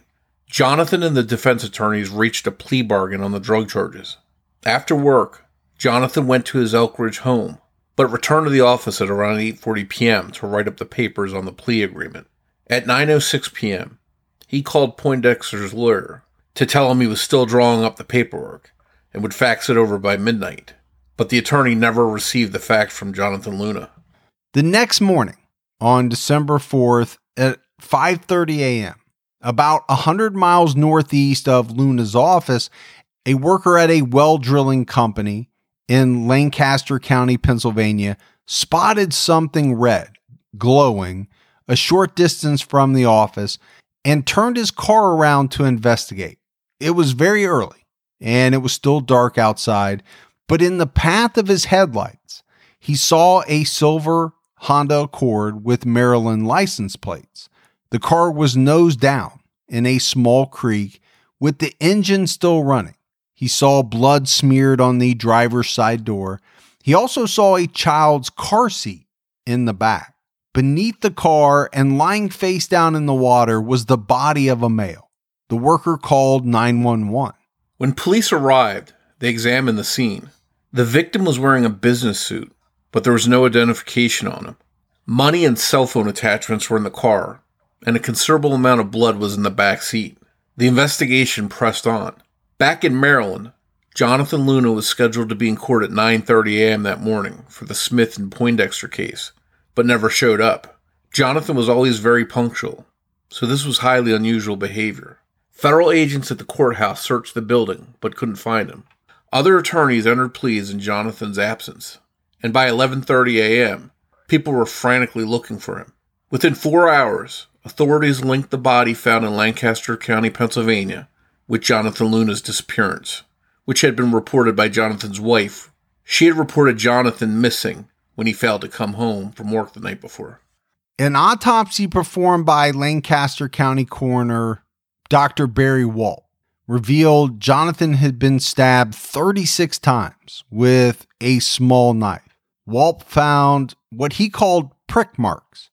C: Jonathan and the defense attorneys reached a plea bargain on the drug charges. After work, Jonathan went to his Elk Ridge home, but returned to the office at around eight forty p.m. to write up the papers on the plea agreement. At nine oh six p.m., he called Poindexter's lawyer to tell him he was still drawing up the paperwork and would fax it over by midnight, but the attorney never received the fax from Jonathan Luna.
B: The next morning, on December fourth at five thirty a.m., about one hundred miles northeast of Luna's office, a worker at a well drilling company in Lancaster County, Pennsylvania, spotted something red, glowing, a short distance from the office and turned his car around to investigate. It was very early and it was still dark outside, but in the path of his headlights, he saw a silver Honda Accord with Maryland license plates. The car was nose down in a small creek with the engine still running. He saw blood smeared on the driver's side door. He also saw a child's car seat in the back. Beneath the car and lying face down in the water was the body of a male. The worker called nine one one.
C: When police arrived, they examined the scene. The victim was wearing a business suit, but there was no identification on him. Money and cell phone attachments were in the car, and a considerable amount of blood was in the back seat. The investigation pressed on. Back in Maryland, Jonathan Luna was scheduled to be in court at nine thirty a.m. that morning for the Smith and Poindexter case, but never showed up. Jonathan was always very punctual, so this was highly unusual behavior. Federal agents at the courthouse searched the building, but couldn't find him. Other attorneys entered pleas in Jonathan's absence, and by eleven thirty a.m., people were frantically looking for him. Within four hours, authorities linked the body found in Lancaster County, Pennsylvania, with Jonathan Luna's disappearance, which had been reported by Jonathan's wife. She had reported Jonathan missing when he failed to come home from work the night before.
B: An autopsy performed by Lancaster County coroner Doctor Barry Walp revealed Jonathan had been stabbed thirty-six times with a small knife. Walp found what he called prick marks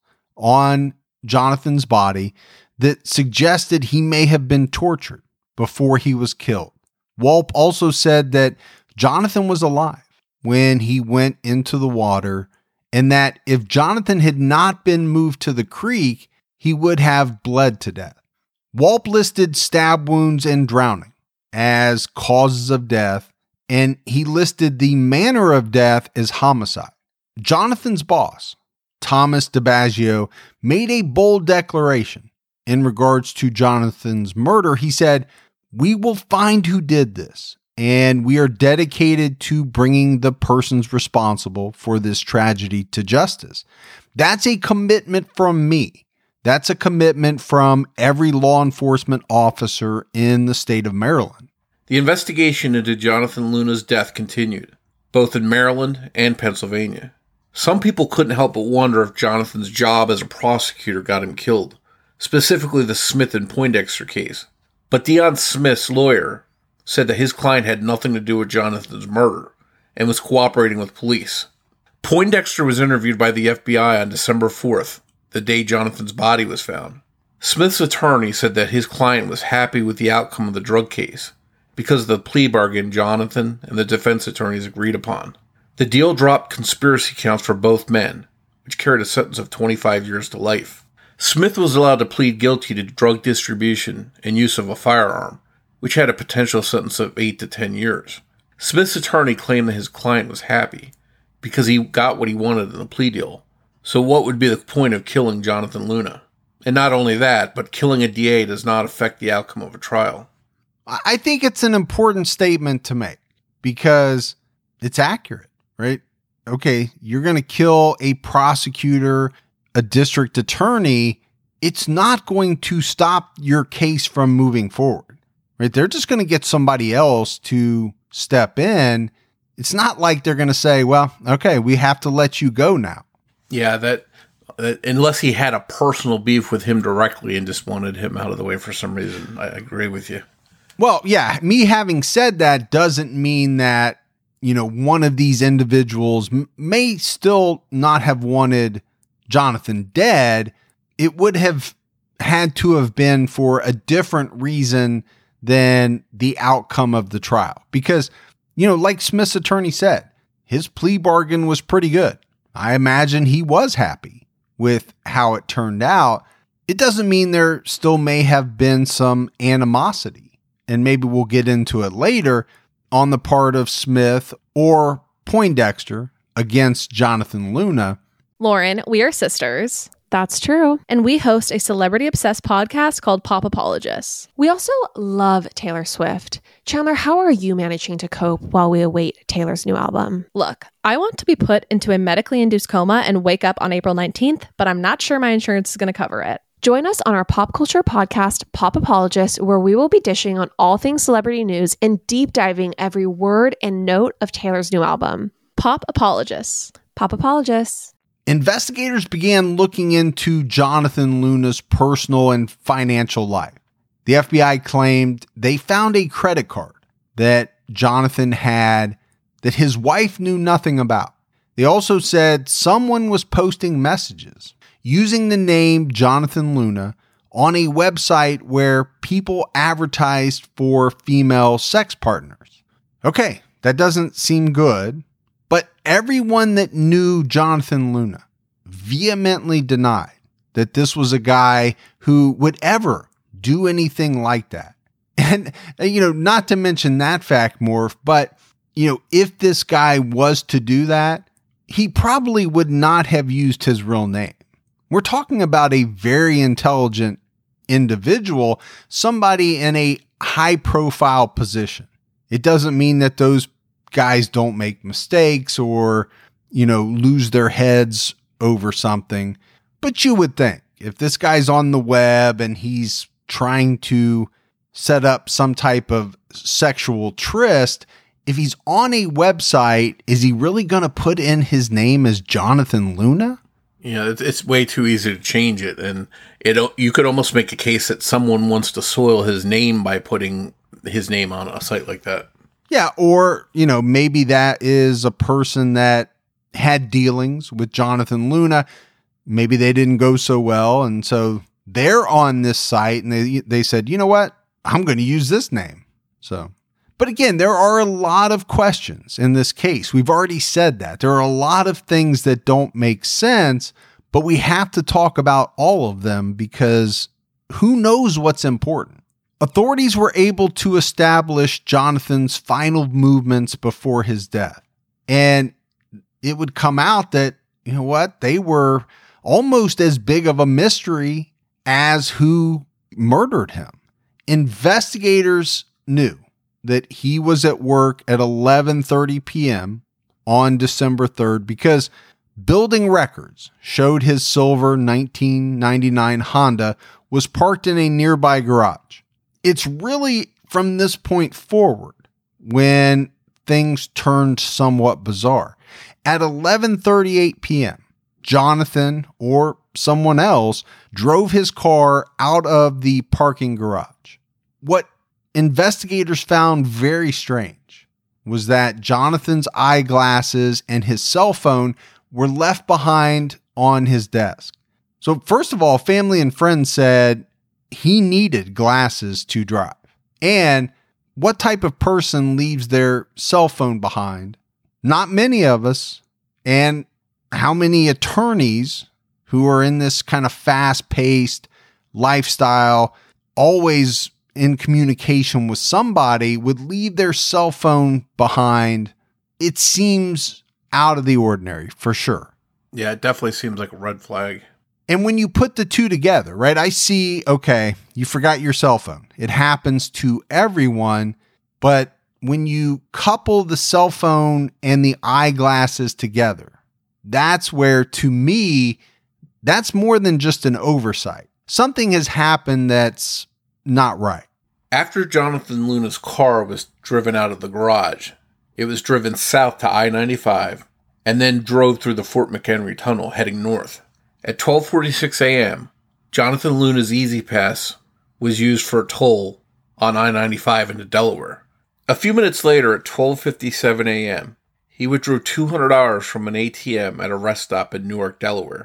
B: on Jonathan's body that suggested he may have been tortured before he was killed. Walp also said that Jonathan was alive when he went into the water, and that if Jonathan had not been moved to the creek, he would have bled to death. Walp listed stab wounds and drowning as causes of death, and he listed the manner of death as homicide. Jonathan's boss, Thomas DiBaggio, made a bold declaration in regards to Jonathan's murder. He said, "We will find who did this, and we are dedicated to bringing the persons responsible for this tragedy to justice." That's a commitment from me. That's a commitment from every law enforcement officer in the state of Maryland.
C: The investigation into Jonathan Luna's death continued, both in Maryland and Pennsylvania. Some people couldn't help but wonder if Jonathan's job as a prosecutor got him killed, specifically the Smith and Poindexter case. But Dion Smith's lawyer said that his client had nothing to do with Jonathan's murder and was cooperating with police. Poindexter was interviewed by the F B I on December fourth, the day Jonathan's body was found. Smith's attorney said that his client was happy with the outcome of the drug case because of the plea bargain Jonathan and the defense attorneys agreed upon. The deal dropped conspiracy counts for both men, which carried a sentence of twenty-five years to life. Smith was allowed to plead guilty to drug distribution and use of a firearm, which had a potential sentence of eight to ten years. Smith's attorney claimed that his client was happy because he got what he wanted in the plea deal. So what would be the point of killing Jonathan Luna? And not only that, but killing a D A does not affect the outcome of a trial.
B: I think it's an important statement to make because it's accurate, right? Okay, you're going to kill a prosecutor, a district attorney. It's not going to stop your case from moving forward, right? They're just going to get somebody else to step in. It's not like they're going to say, well, okay, we have to let you go now.
C: Yeah, that, that unless he had a personal beef with him directly and just wanted him out of the way for some reason. I agree with you.
B: Well, yeah, me having said that doesn't mean that, you know, one of these individuals m- may still not have wanted Jonathan dead. It would have had to have been for a different reason than the outcome of the trial. Because, you know, like Smith's attorney said, his plea bargain was pretty good. I imagine he was happy with how it turned out. It doesn't mean there still may have been some animosity, and maybe we'll get into it later, on the part of Smith or Poindexter against Jonathan Luna.
H: Lauren, we are sisters.
I: That's true.
H: And we host a celebrity-obsessed podcast called Pop Apologists.
I: We also love Taylor Swift. Chandler, how are you managing to cope while we await Taylor's new album?
H: Look, I want to be put into a medically induced coma and wake up on April nineteenth, but I'm not sure my insurance is going to cover it.
I: Join us on our pop culture podcast, Pop Apologists, where we will be dishing on all things celebrity news and deep diving every word and note of Taylor's new album.
H: Pop Apologists.
I: Pop Apologists.
B: Investigators began looking into Jonathan Luna's personal and financial life. The F B I claimed they found a credit card that Jonathan had that his wife knew nothing about. They also said someone was posting messages using the name Jonathan Luna on a website where people advertised for female sex partners. Okay, that doesn't seem good, but everyone that knew Jonathan Luna vehemently denied that this was a guy who would ever do anything like that. And, you know, not to mention that fact, Morph, but, you know, if this guy was to do that, he probably would not have used his real name. We're talking about a very intelligent individual, somebody in a high profile position. It doesn't mean that those guys don't make mistakes or, you know, lose their heads over something. But you would think if this guy's on the web and he's trying to set up some type of sexual tryst, if he's on a website, is he really going to put in his name as Jonathan Luna?
C: Yeah, it's, it's way too easy to change it, and it you could almost make a case that someone wants to soil his name by putting his name on a site like that.
B: Yeah, or, you know, maybe that is a person that had dealings with Jonathan Luna. Maybe they didn't go so well, and so they're on this site, and they they said, you know what, I'm going to use this name. So, but again, there are a lot of questions in this case. We've already said that. There are a lot of things that don't make sense, but we have to talk about all of them because who knows what's important. Authorities were able to establish Jonathan's final movements before his death. And it would come out that, you know what, they were almost as big of a mystery as who murdered him. Investigators knew that he was at work at eleven thirty p.m. on December third because building records showed his silver nineteen ninety-nine Honda was parked in a nearby garage. It's really from this point forward when things turned somewhat bizarre. At eleven thirty-eight p.m., Jonathan or someone else drove his car out of the parking garage. What investigators found very strange was that Jonathan's eyeglasses and his cell phone were left behind on his desk. So first of all, family and friends said he needed glasses to drive. And what type of person leaves their cell phone behind? Not many of us. And how many attorneys who are in this kind of fast-paced lifestyle, always in communication with somebody, would leave their cell phone behind? It seems out of the ordinary, for sure.
C: Yeah, it definitely seems like a red flag.
B: And when you put the two together, right, I see, okay, you forgot your cell phone. It happens to everyone, but when you couple the cell phone and the eyeglasses together, that's where, to me, that's more than just an oversight. Something has happened that's not right.
C: After Jonathan Luna's car was driven out of the garage, it was driven south to I ninety-five and then drove through the Fort McHenry Tunnel heading north. At twelve forty-six a.m., Jonathan Luna's Easy Pass was used for a toll on I ninety-five into Delaware. A few minutes later, at twelve fifty-seven a.m., he withdrew two hundred dollars from an A T M at a rest stop in Newark, Delaware.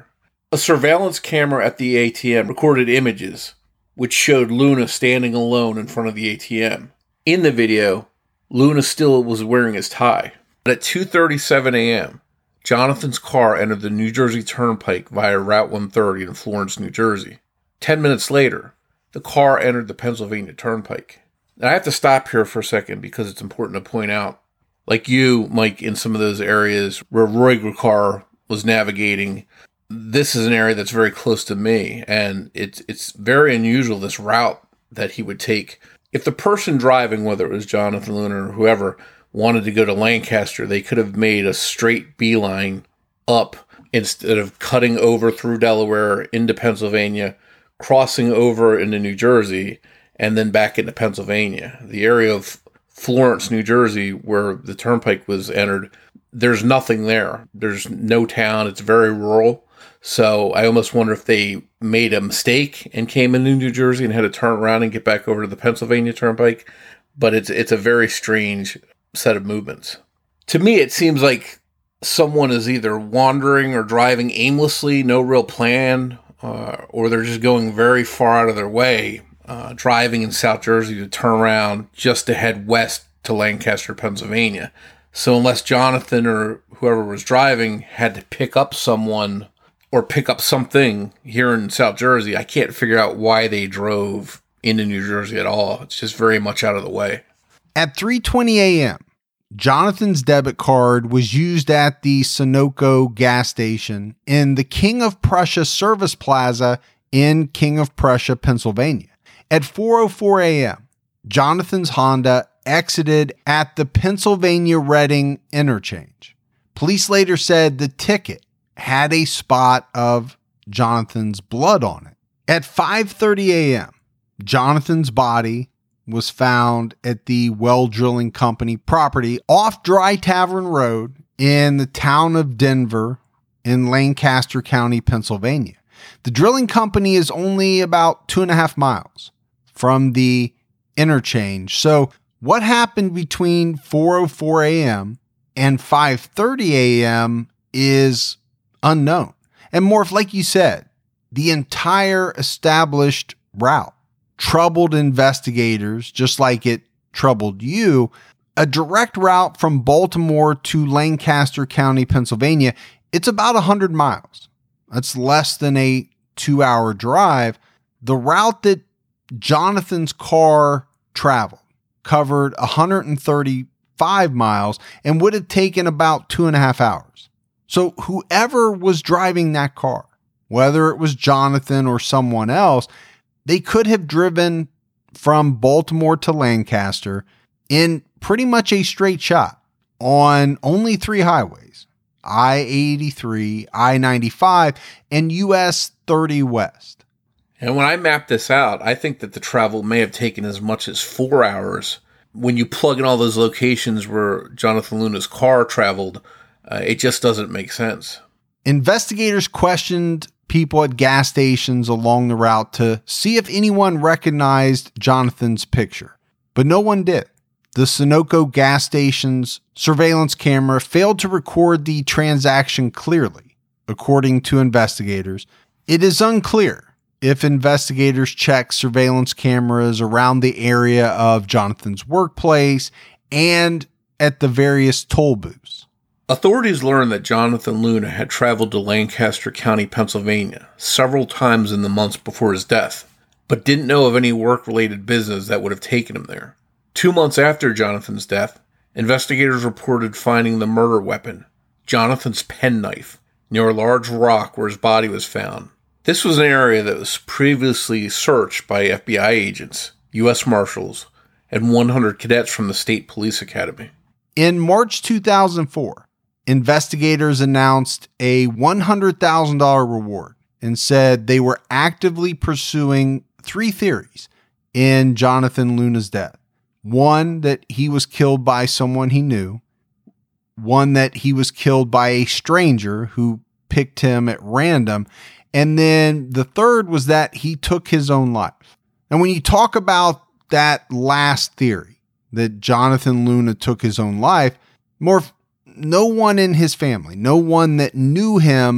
C: A surveillance camera at the A T M recorded images which showed Luna standing alone in front of the A T M. In the video, Luna still was wearing his tie. But at two thirty-seven a.m., Jonathan's car entered the New Jersey Turnpike via Route one thirty in Florence, New Jersey. Ten minutes later, the car entered the Pennsylvania Turnpike. Now, I have to stop here for a second because it's important to point out, like you, Mike, in some of those areas where Roy Griccar was navigating, this is an area that's very close to me, and it's it's very unusual, this route that he would take. If the person driving, whether it was Jonathan Luna or whoever, wanted to go to Lancaster, they could have made a straight beeline up instead of cutting over through Delaware into Pennsylvania, crossing over into New Jersey, and then back into Pennsylvania. The area of Florence, New Jersey, where the turnpike was entered, there's nothing there. There's no town. It's very rural. So I almost wonder if they made a mistake and came into New Jersey and had to turn around and get back over to the Pennsylvania Turnpike. But it's it's a very strange set of movements. To me, it seems like someone is either wandering or driving aimlessly, no real plan, uh, or they're just going very far out of their way, uh, driving in South Jersey to turn around just to head west to Lancaster, Pennsylvania. So unless Jonathan or whoever was driving had to pick up someone or pick up something here in South Jersey, I can't figure out why they drove into New Jersey at all. It's just very much out of the way.
B: At three twenty a.m., Jonathan's debit card was used at the Sunoco gas station in the King of Prussia Service Plaza in King of Prussia, Pennsylvania. At four oh four a.m., Jonathan's Honda exited at the Pennsylvania Reading interchange. Police later said the ticket had a spot of Jonathan's blood on it. At five thirty a.m., Jonathan's body was found at the Well Drilling Company property off Dry Tavern Road in the town of Denver in Lancaster County, Pennsylvania. The drilling company is only about two and a half miles from the interchange. So what happened between four oh four a.m. and five thirty a.m. is unknown. And Morph, like you said, the entire established route troubled investigators, just like it troubled you. A direct route from Baltimore to Lancaster County, Pennsylvania, it's about one hundred miles. That's less than a two-hour drive. The route that Jonathan's car traveled covered one hundred thirty-five miles and would have taken about two and a half hours. So whoever was driving that car, whether it was Jonathan or someone else, they could have driven from Baltimore to Lancaster in pretty much a straight shot on only three highways, I eighty-three, I ninety-five, and U S thirty West.
C: And when I mapped this out, I think that the travel may have taken as much as four hours. When you plug in all those locations where Jonathan Luna's car traveled, uh, it just doesn't make sense.
B: Investigators questioned people at gas stations along the route to see if anyone recognized Jonathan's picture, but no one did. The Sunoco gas station's surveillance camera failed to record the transaction clearly, according to investigators. It is unclear if investigators checked surveillance cameras around the area of Jonathan's workplace and at the various toll booths.
C: Authorities learned that Jonathan Luna had traveled to Lancaster County, Pennsylvania, several times in the months before his death, but didn't know of any work-related business that would have taken him there. Two months after Jonathan's death, investigators reported finding the murder weapon, Jonathan's penknife, near a large rock where his body was found. This was an area that was previously searched by F B I agents, U S Marshals, and one hundred cadets from the State Police Academy.
B: In March two thousand four, investigators announced a one hundred thousand dollars reward and said they were actively pursuing three theories in Jonathan Luna's death. One, that he was killed by someone he knew. One, that he was killed by a stranger who picked him at random. And then the third was that he took his own life. And when you talk about that last theory, that Jonathan Luna took his own life, more no one in his family, no one that knew him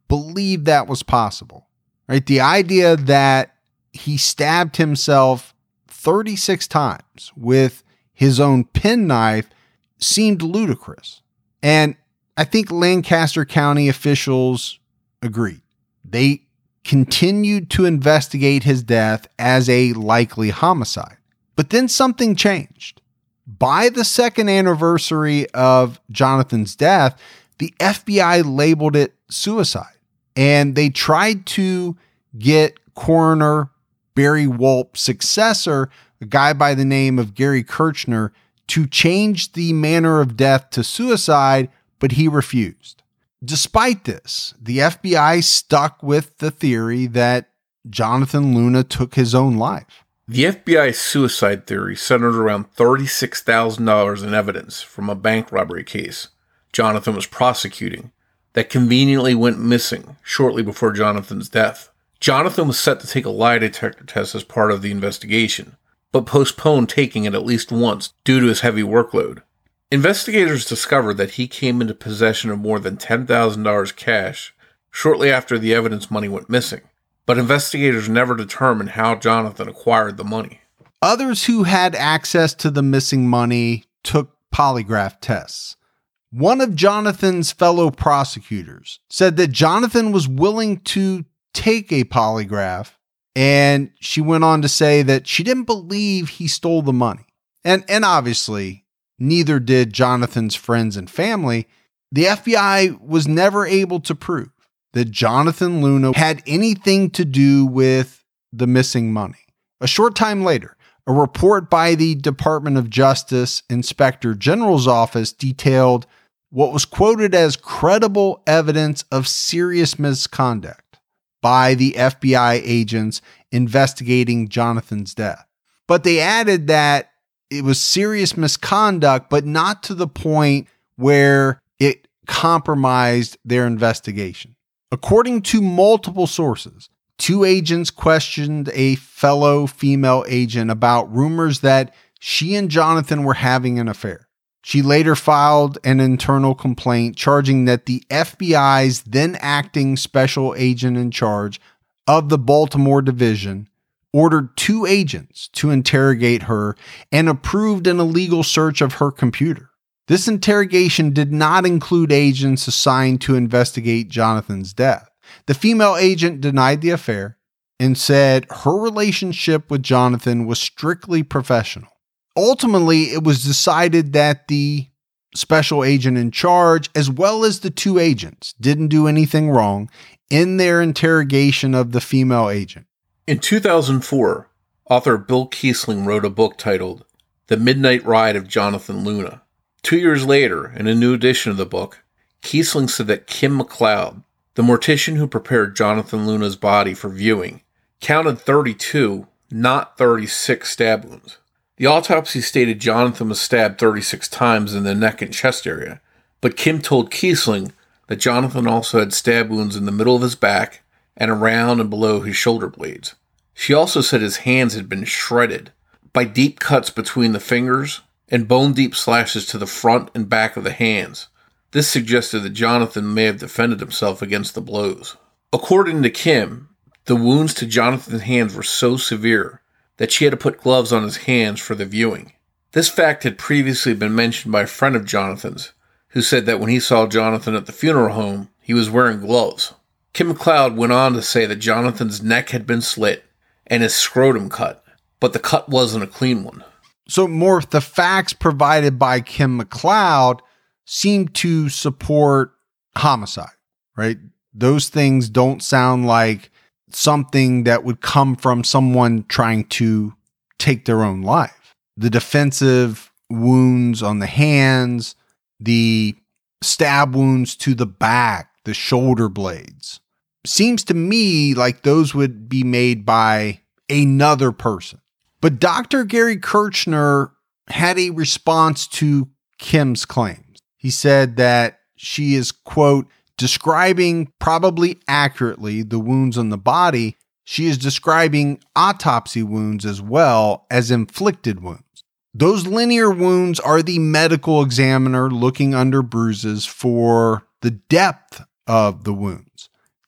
B: believe that was possible, right? The idea that he stabbed himself thirty-six times with his own penknife seemed ludicrous. And I think Lancaster County officials agreed. They continued to investigate his death as a likely homicide. But then something changed. By the second anniversary of Jonathan's death, the F B I labeled it suicide. And they tried to get coroner Barry Wolp's successor, a guy by the name of Gary Kirchner, to change the manner of death to suicide, but he refused. Despite this, the F B I stuck with the theory that Jonathan Luna took his own life.
C: The F B I's suicide theory centered around thirty-six thousand dollars in evidence from a bank robbery case Jonathan was prosecuting that conveniently went missing shortly before Jonathan's death. Jonathan was set to take a lie detector test as part of the investigation, but postponed taking it at least once due to his heavy workload. Investigators discovered that he came into possession of more than ten thousand dollars cash shortly after the evidence money went missing, but investigators never determined how Jonathan acquired the money.
B: Others who had access to the missing money took polygraph tests. One of Jonathan's fellow prosecutors said that Jonathan was willing to take a polygraph, and she went on to say that she didn't believe he stole the money. And, and obviously, neither did Jonathan's friends and family. The F B I was never able to prove that Jonathan Luna had anything to do with the missing money. A short time later, a report by the Department of Justice Inspector General's office detailed what was quoted as credible evidence of serious misconduct by the F B I agents investigating Jonathan's death. But they added that it was serious misconduct, but not to the point where it compromised their investigation. According to multiple sources, two agents questioned a fellow female agent about rumors that she and Jonathan were having an affair. She later filed an internal complaint charging that the F B I's then acting special agent in charge of the Baltimore division ordered two agents to interrogate her and approved an illegal search of her computer. This interrogation did not include agents assigned to investigate Jonathan's death. The female agent denied the affair and said her relationship with Jonathan was strictly professional. Ultimately, it was decided that the special agent in charge, as well as the two agents, didn't do anything wrong in their interrogation of the female agent.
C: In two thousand four, author Bill Kiesling wrote a book titled The Midnight Ride of Jonathan Luna. Two years later, in a new edition of the book, Kiesling said that Kim McLeod, the mortician who prepared Jonathan Luna's body for viewing, counted thirty-two, not thirty-six stab wounds. The autopsy stated Jonathan was stabbed thirty-six times in the neck and chest area, but Kim told Kiesling that Jonathan also had stab wounds in the middle of his back and around and below his shoulder blades. She also said his hands had been shredded by deep cuts between the fingers and bone-deep slashes to the front and back of the hands. This suggested that Jonathan may have defended himself against the blows. According to Kim, the wounds to Jonathan's hands were so severe that she had to put gloves on his hands for the viewing. This fact had previously been mentioned by a friend of Jonathan's, who said that when he saw Jonathan at the funeral home, he was wearing gloves. Kim McLeod went on to say that Jonathan's neck had been slit and his scrotum cut, but the cut wasn't a clean one.
B: So, Morph, the facts provided by Kim McLeod seem to support homicide, right? Those things don't sound like something that would come from someone trying to take their own life. The defensive wounds on the hands, the stab wounds to the back, the shoulder blades, seems to me like those would be made by another person. But Doctor Gary Kirchner had a response to Kim's claims. He said that she is, quote, describing probably accurately the wounds on the body. She is describing autopsy wounds as well as inflicted wounds. Those linear wounds are the medical examiner looking under bruises for the depth of the wounds.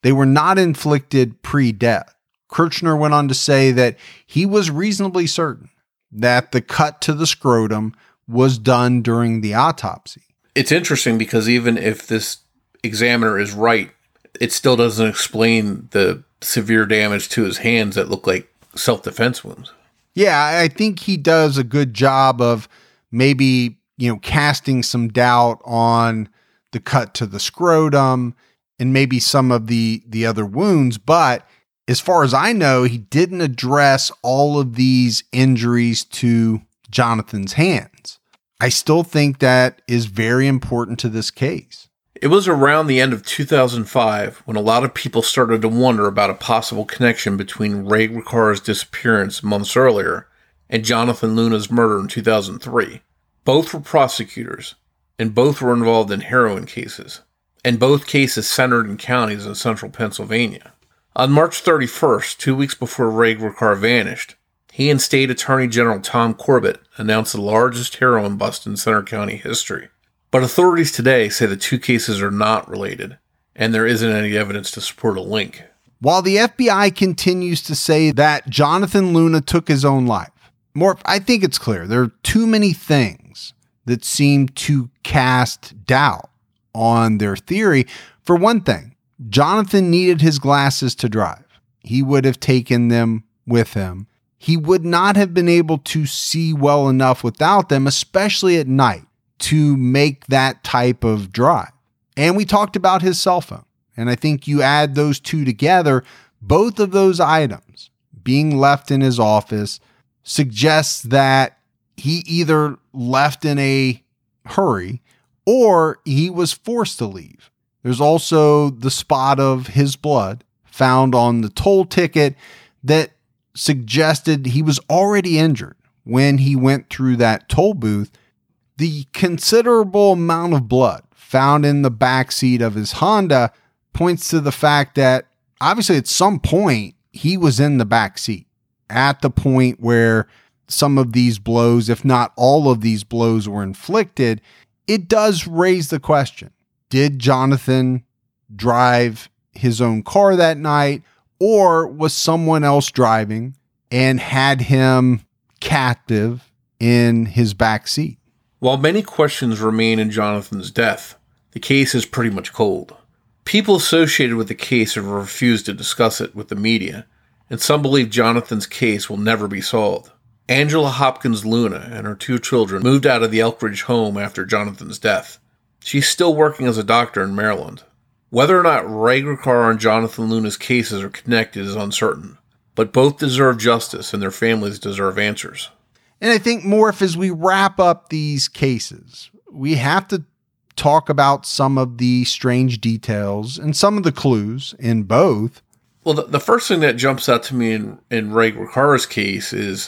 B: They were not inflicted pre-death. Kirchner went on to say that he was reasonably certain that the cut to the scrotum was done during the autopsy.
C: It's interesting because even if this examiner is right, it still doesn't explain the severe damage to his hands that look like self-defense wounds.
B: Yeah, I think he does a good job of maybe, you know, casting some doubt on the cut to the scrotum and maybe some of the, the other wounds. But as far as I know, he didn't address all of these injuries to Jonathan's hands. I still think that is very important to this case.
C: It was around the end of two thousand five when a lot of people started to wonder about a possible connection between Ray Ricar's disappearance months earlier and Jonathan Luna's murder in two thousand three. Both were prosecutors, and both were involved in heroin cases, and both cases centered in counties in central Pennsylvania. On March thirty-first, two weeks before Ray Ricar vanished, he and State Attorney General Tom Corbett announced the largest heroin bust in Centre County history. But authorities today say the two cases are not related, and there isn't any evidence to support a link.
B: While the F B I continues to say that Jonathan Luna took his own life, more, I think it's clear there are too many things that seem to cast doubt on their theory. For one thing, Jonathan needed his glasses to drive. He would have taken them with him. He would not have been able to see well enough without them, especially at night, to make that type of drive. And we talked about his cell phone. And I think you add those two together, both of those items being left in his office suggests that he either left in a hurry or he was forced to leave. There's also the spot of his blood found on the toll ticket that suggested he was already injured when he went through that toll booth. The considerable amount of blood found in the backseat of his Honda points to the fact that obviously at some point he was in the backseat at the point where some of these blows, if not all of these blows, were inflicted. It does raise the question, did Jonathan drive his own car that night, or was someone else driving and had him captive in his backseat?
C: While many questions remain in Jonathan's death, the case is pretty much cold. People associated with the case have refused to discuss it with the media, and some believe Jonathan's case will never be solved. Angela Hopkins Luna and her two children moved out of the Elkridge home after Jonathan's death. She's still working as a doctor in Maryland. Whether or not Ray Ricar and Jonathan Luna's cases are connected is uncertain, but both deserve justice and their families deserve answers.
B: And I think, Morph, as we wrap up these cases, we have to talk about some of the strange details and some of the clues in both.
C: Well, the, the first thing that jumps out to me in, in Ray Ricar's case is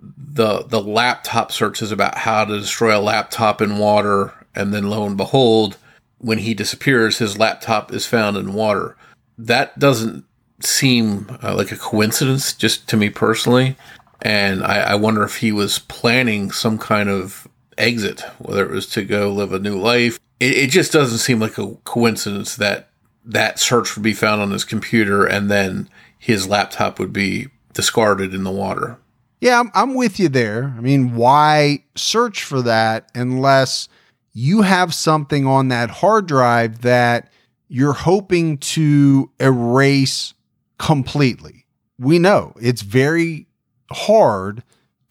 C: the the laptop searches about how to destroy a laptop in water, and then lo and behold, when he disappears, his laptop is found in water. That doesn't seem uh, like a coincidence, just to me personally. And I, I wonder if he was planning some kind of exit, whether it was to go live a new life. It, it just doesn't seem like a coincidence that that search would be found on his computer and then his laptop would be discarded in the water.
B: Yeah, I'm, I'm with you there. I mean, why search for that unless you have something on that hard drive that you're hoping to erase completely? We know it's very hard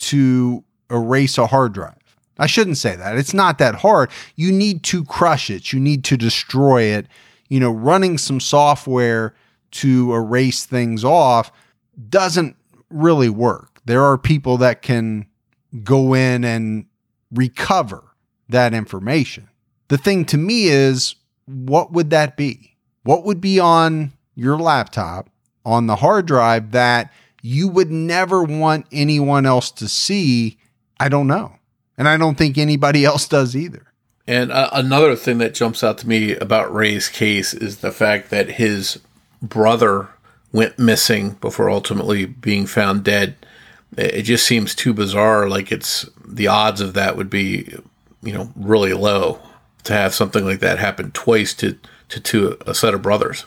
B: to erase a hard drive. I shouldn't say that. It's not that hard. You need to crush it. You need to destroy it. You know, running some software to erase things off doesn't really work. There are people that can go in and recover that information. The thing to me is, what would that be? What would be on your laptop, on the hard drive, that you would never want anyone else to see? I don't know. And I don't think anybody else does either.
C: And uh, another thing that jumps out to me about Ray's case is the fact that his brother went missing before ultimately being found dead. It just seems too bizarre. Like, it's the odds of that would be, you know, really low to have something like that happen twice to, to, to a set of brothers.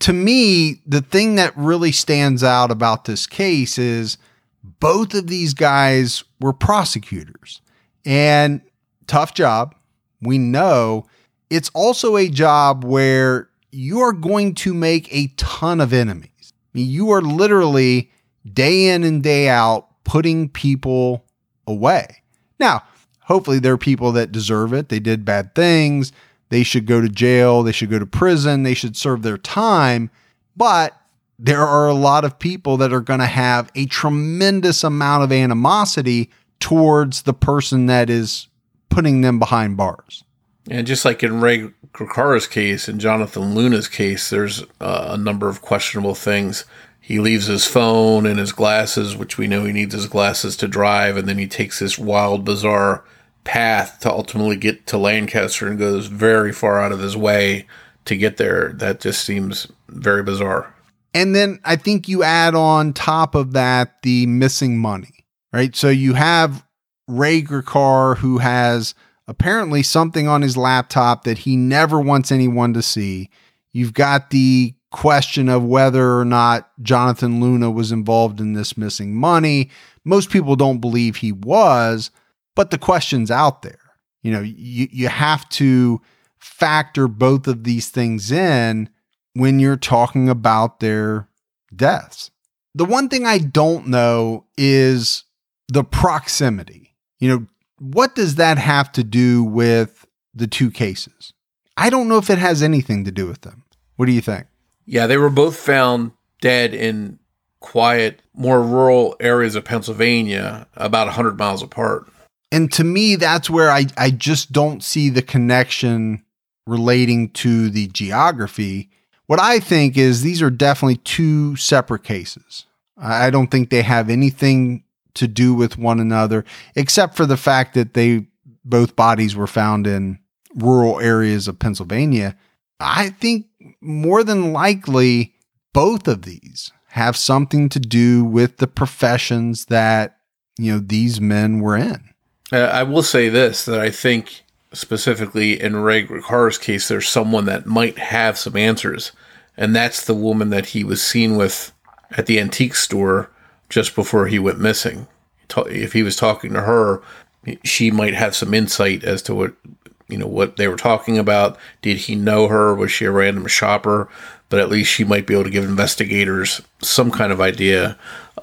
B: to me, the thing that really stands out about this case is both of these guys were prosecutors. And tough job. We know it's also a job where you are going to make a ton of enemies. I mean, you are literally day in and day out putting people away. Now, hopefully there are people that deserve it. They did bad things. They should go to jail. They should go to prison. They should serve their time. But there are a lot of people that are going to have a tremendous amount of animosity towards the person that is putting them behind bars.
C: And just like in Ray Gricar's case and Jonathan Luna's case, there's uh, a number of questionable things. He leaves his phone and his glasses, which we know he needs his glasses to drive, and then he takes this wild, bizarre path to ultimately get to Lancaster and goes very far out of his way to get there. That just seems very bizarre.
B: And then I think you add on top of that the missing money, right? So you have Ray Gricar, who has apparently something on his laptop that he never wants anyone to see. You've got the question of whether or not Jonathan Luna was involved in this missing money. Most people don't believe he was, but the question's out there. You know, you, you have to factor both of these things in when you're talking about their deaths. The one thing I don't know is the proximity. You know, what does that have to do with the two cases? I don't know if it has anything to do with them. What do you think?
C: Yeah, they were both found dead in quiet, more rural areas of Pennsylvania, about one hundred miles apart.
B: And to me, that's where I, I just don't see the connection relating to the geography. What I think is these are definitely two separate cases. I don't think they have anything to do with one another, except for the fact that they both bodies were found in rural areas of Pennsylvania. I think more than likely both of these have something to do with the professions that, you know, these men were in.
C: Uh, I will say this, that I think specifically in Ray Gricar's case, there's someone that might have some answers. And that's the woman that he was seen with at the antique store just before he went missing. If he was talking to her, she might have some insight as to what, you know, what they were talking about. Did he know her? Was she a random shopper? But at least she might be able to give investigators some kind of idea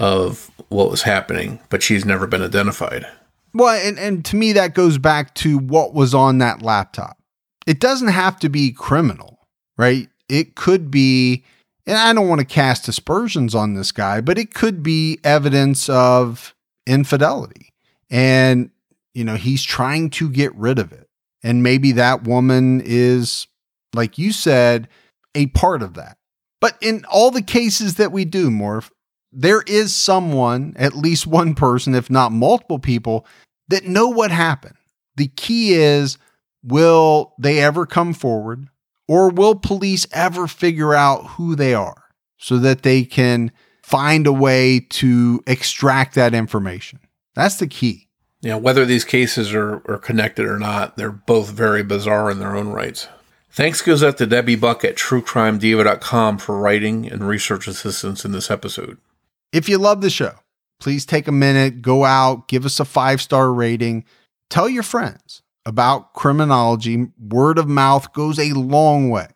C: of what was happening. But she's never been identified.
B: Well, and, and to me, that goes back to what was on that laptop. It doesn't have to be criminal, right? It could be, and I don't want to cast aspersions on this guy, but it could be evidence of infidelity. And, you know, he's trying to get rid of it. And maybe that woman is, like you said, a part of that. But in all the cases that we do, Morph, there is someone, at least one person, if not multiple people, that know what happened. The key is, will they ever come forward? Or will police ever figure out who they are so that they can find a way to extract that information? That's the key.
C: Yeah, whether these cases are, are connected or not, they're both very bizarre in their own rights. Thanks goes out to Debbie Buck at true crime diva dot com for writing and research assistance in this episode.
B: If you love the show, please take a minute, go out, give us a five-star rating, tell your friends about criminology. Word of mouth goes a long way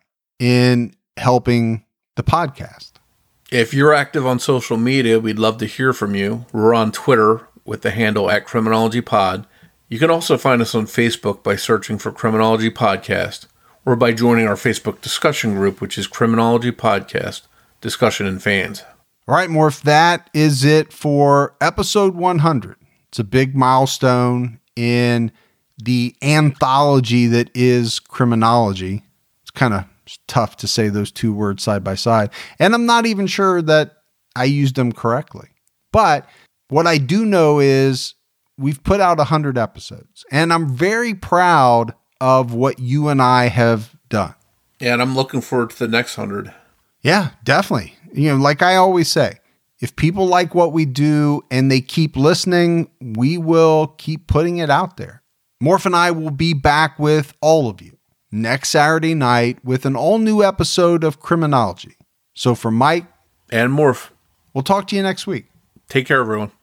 B: in helping the podcast.
C: If you're active on social media, we'd love to hear from you. We're on Twitter with the handle at Criminology Pod. You can also find us on Facebook by searching for Criminology Podcast or by joining our Facebook discussion group, which is Criminology Podcast Discussion and Fans.
B: All right, Morph, that is it for episode one hundred. It's a big milestone in the anthology that is criminology. It's kind of tough to say those two words side by side. And I'm not even sure that I used them correctly. But what I do know is we've put out one hundred episodes. And I'm very proud of what you and I have done.
C: Yeah, and I'm looking forward to the next one hundred.
B: Yeah, definitely. You know, like I always say, if people like what we do and they keep listening, we will keep putting it out there. Morph and I will be back with all of you next Saturday night with an all-new episode of Criminology. So for Mike
C: and Morph,
B: we'll talk to you next week.
C: Take care, everyone.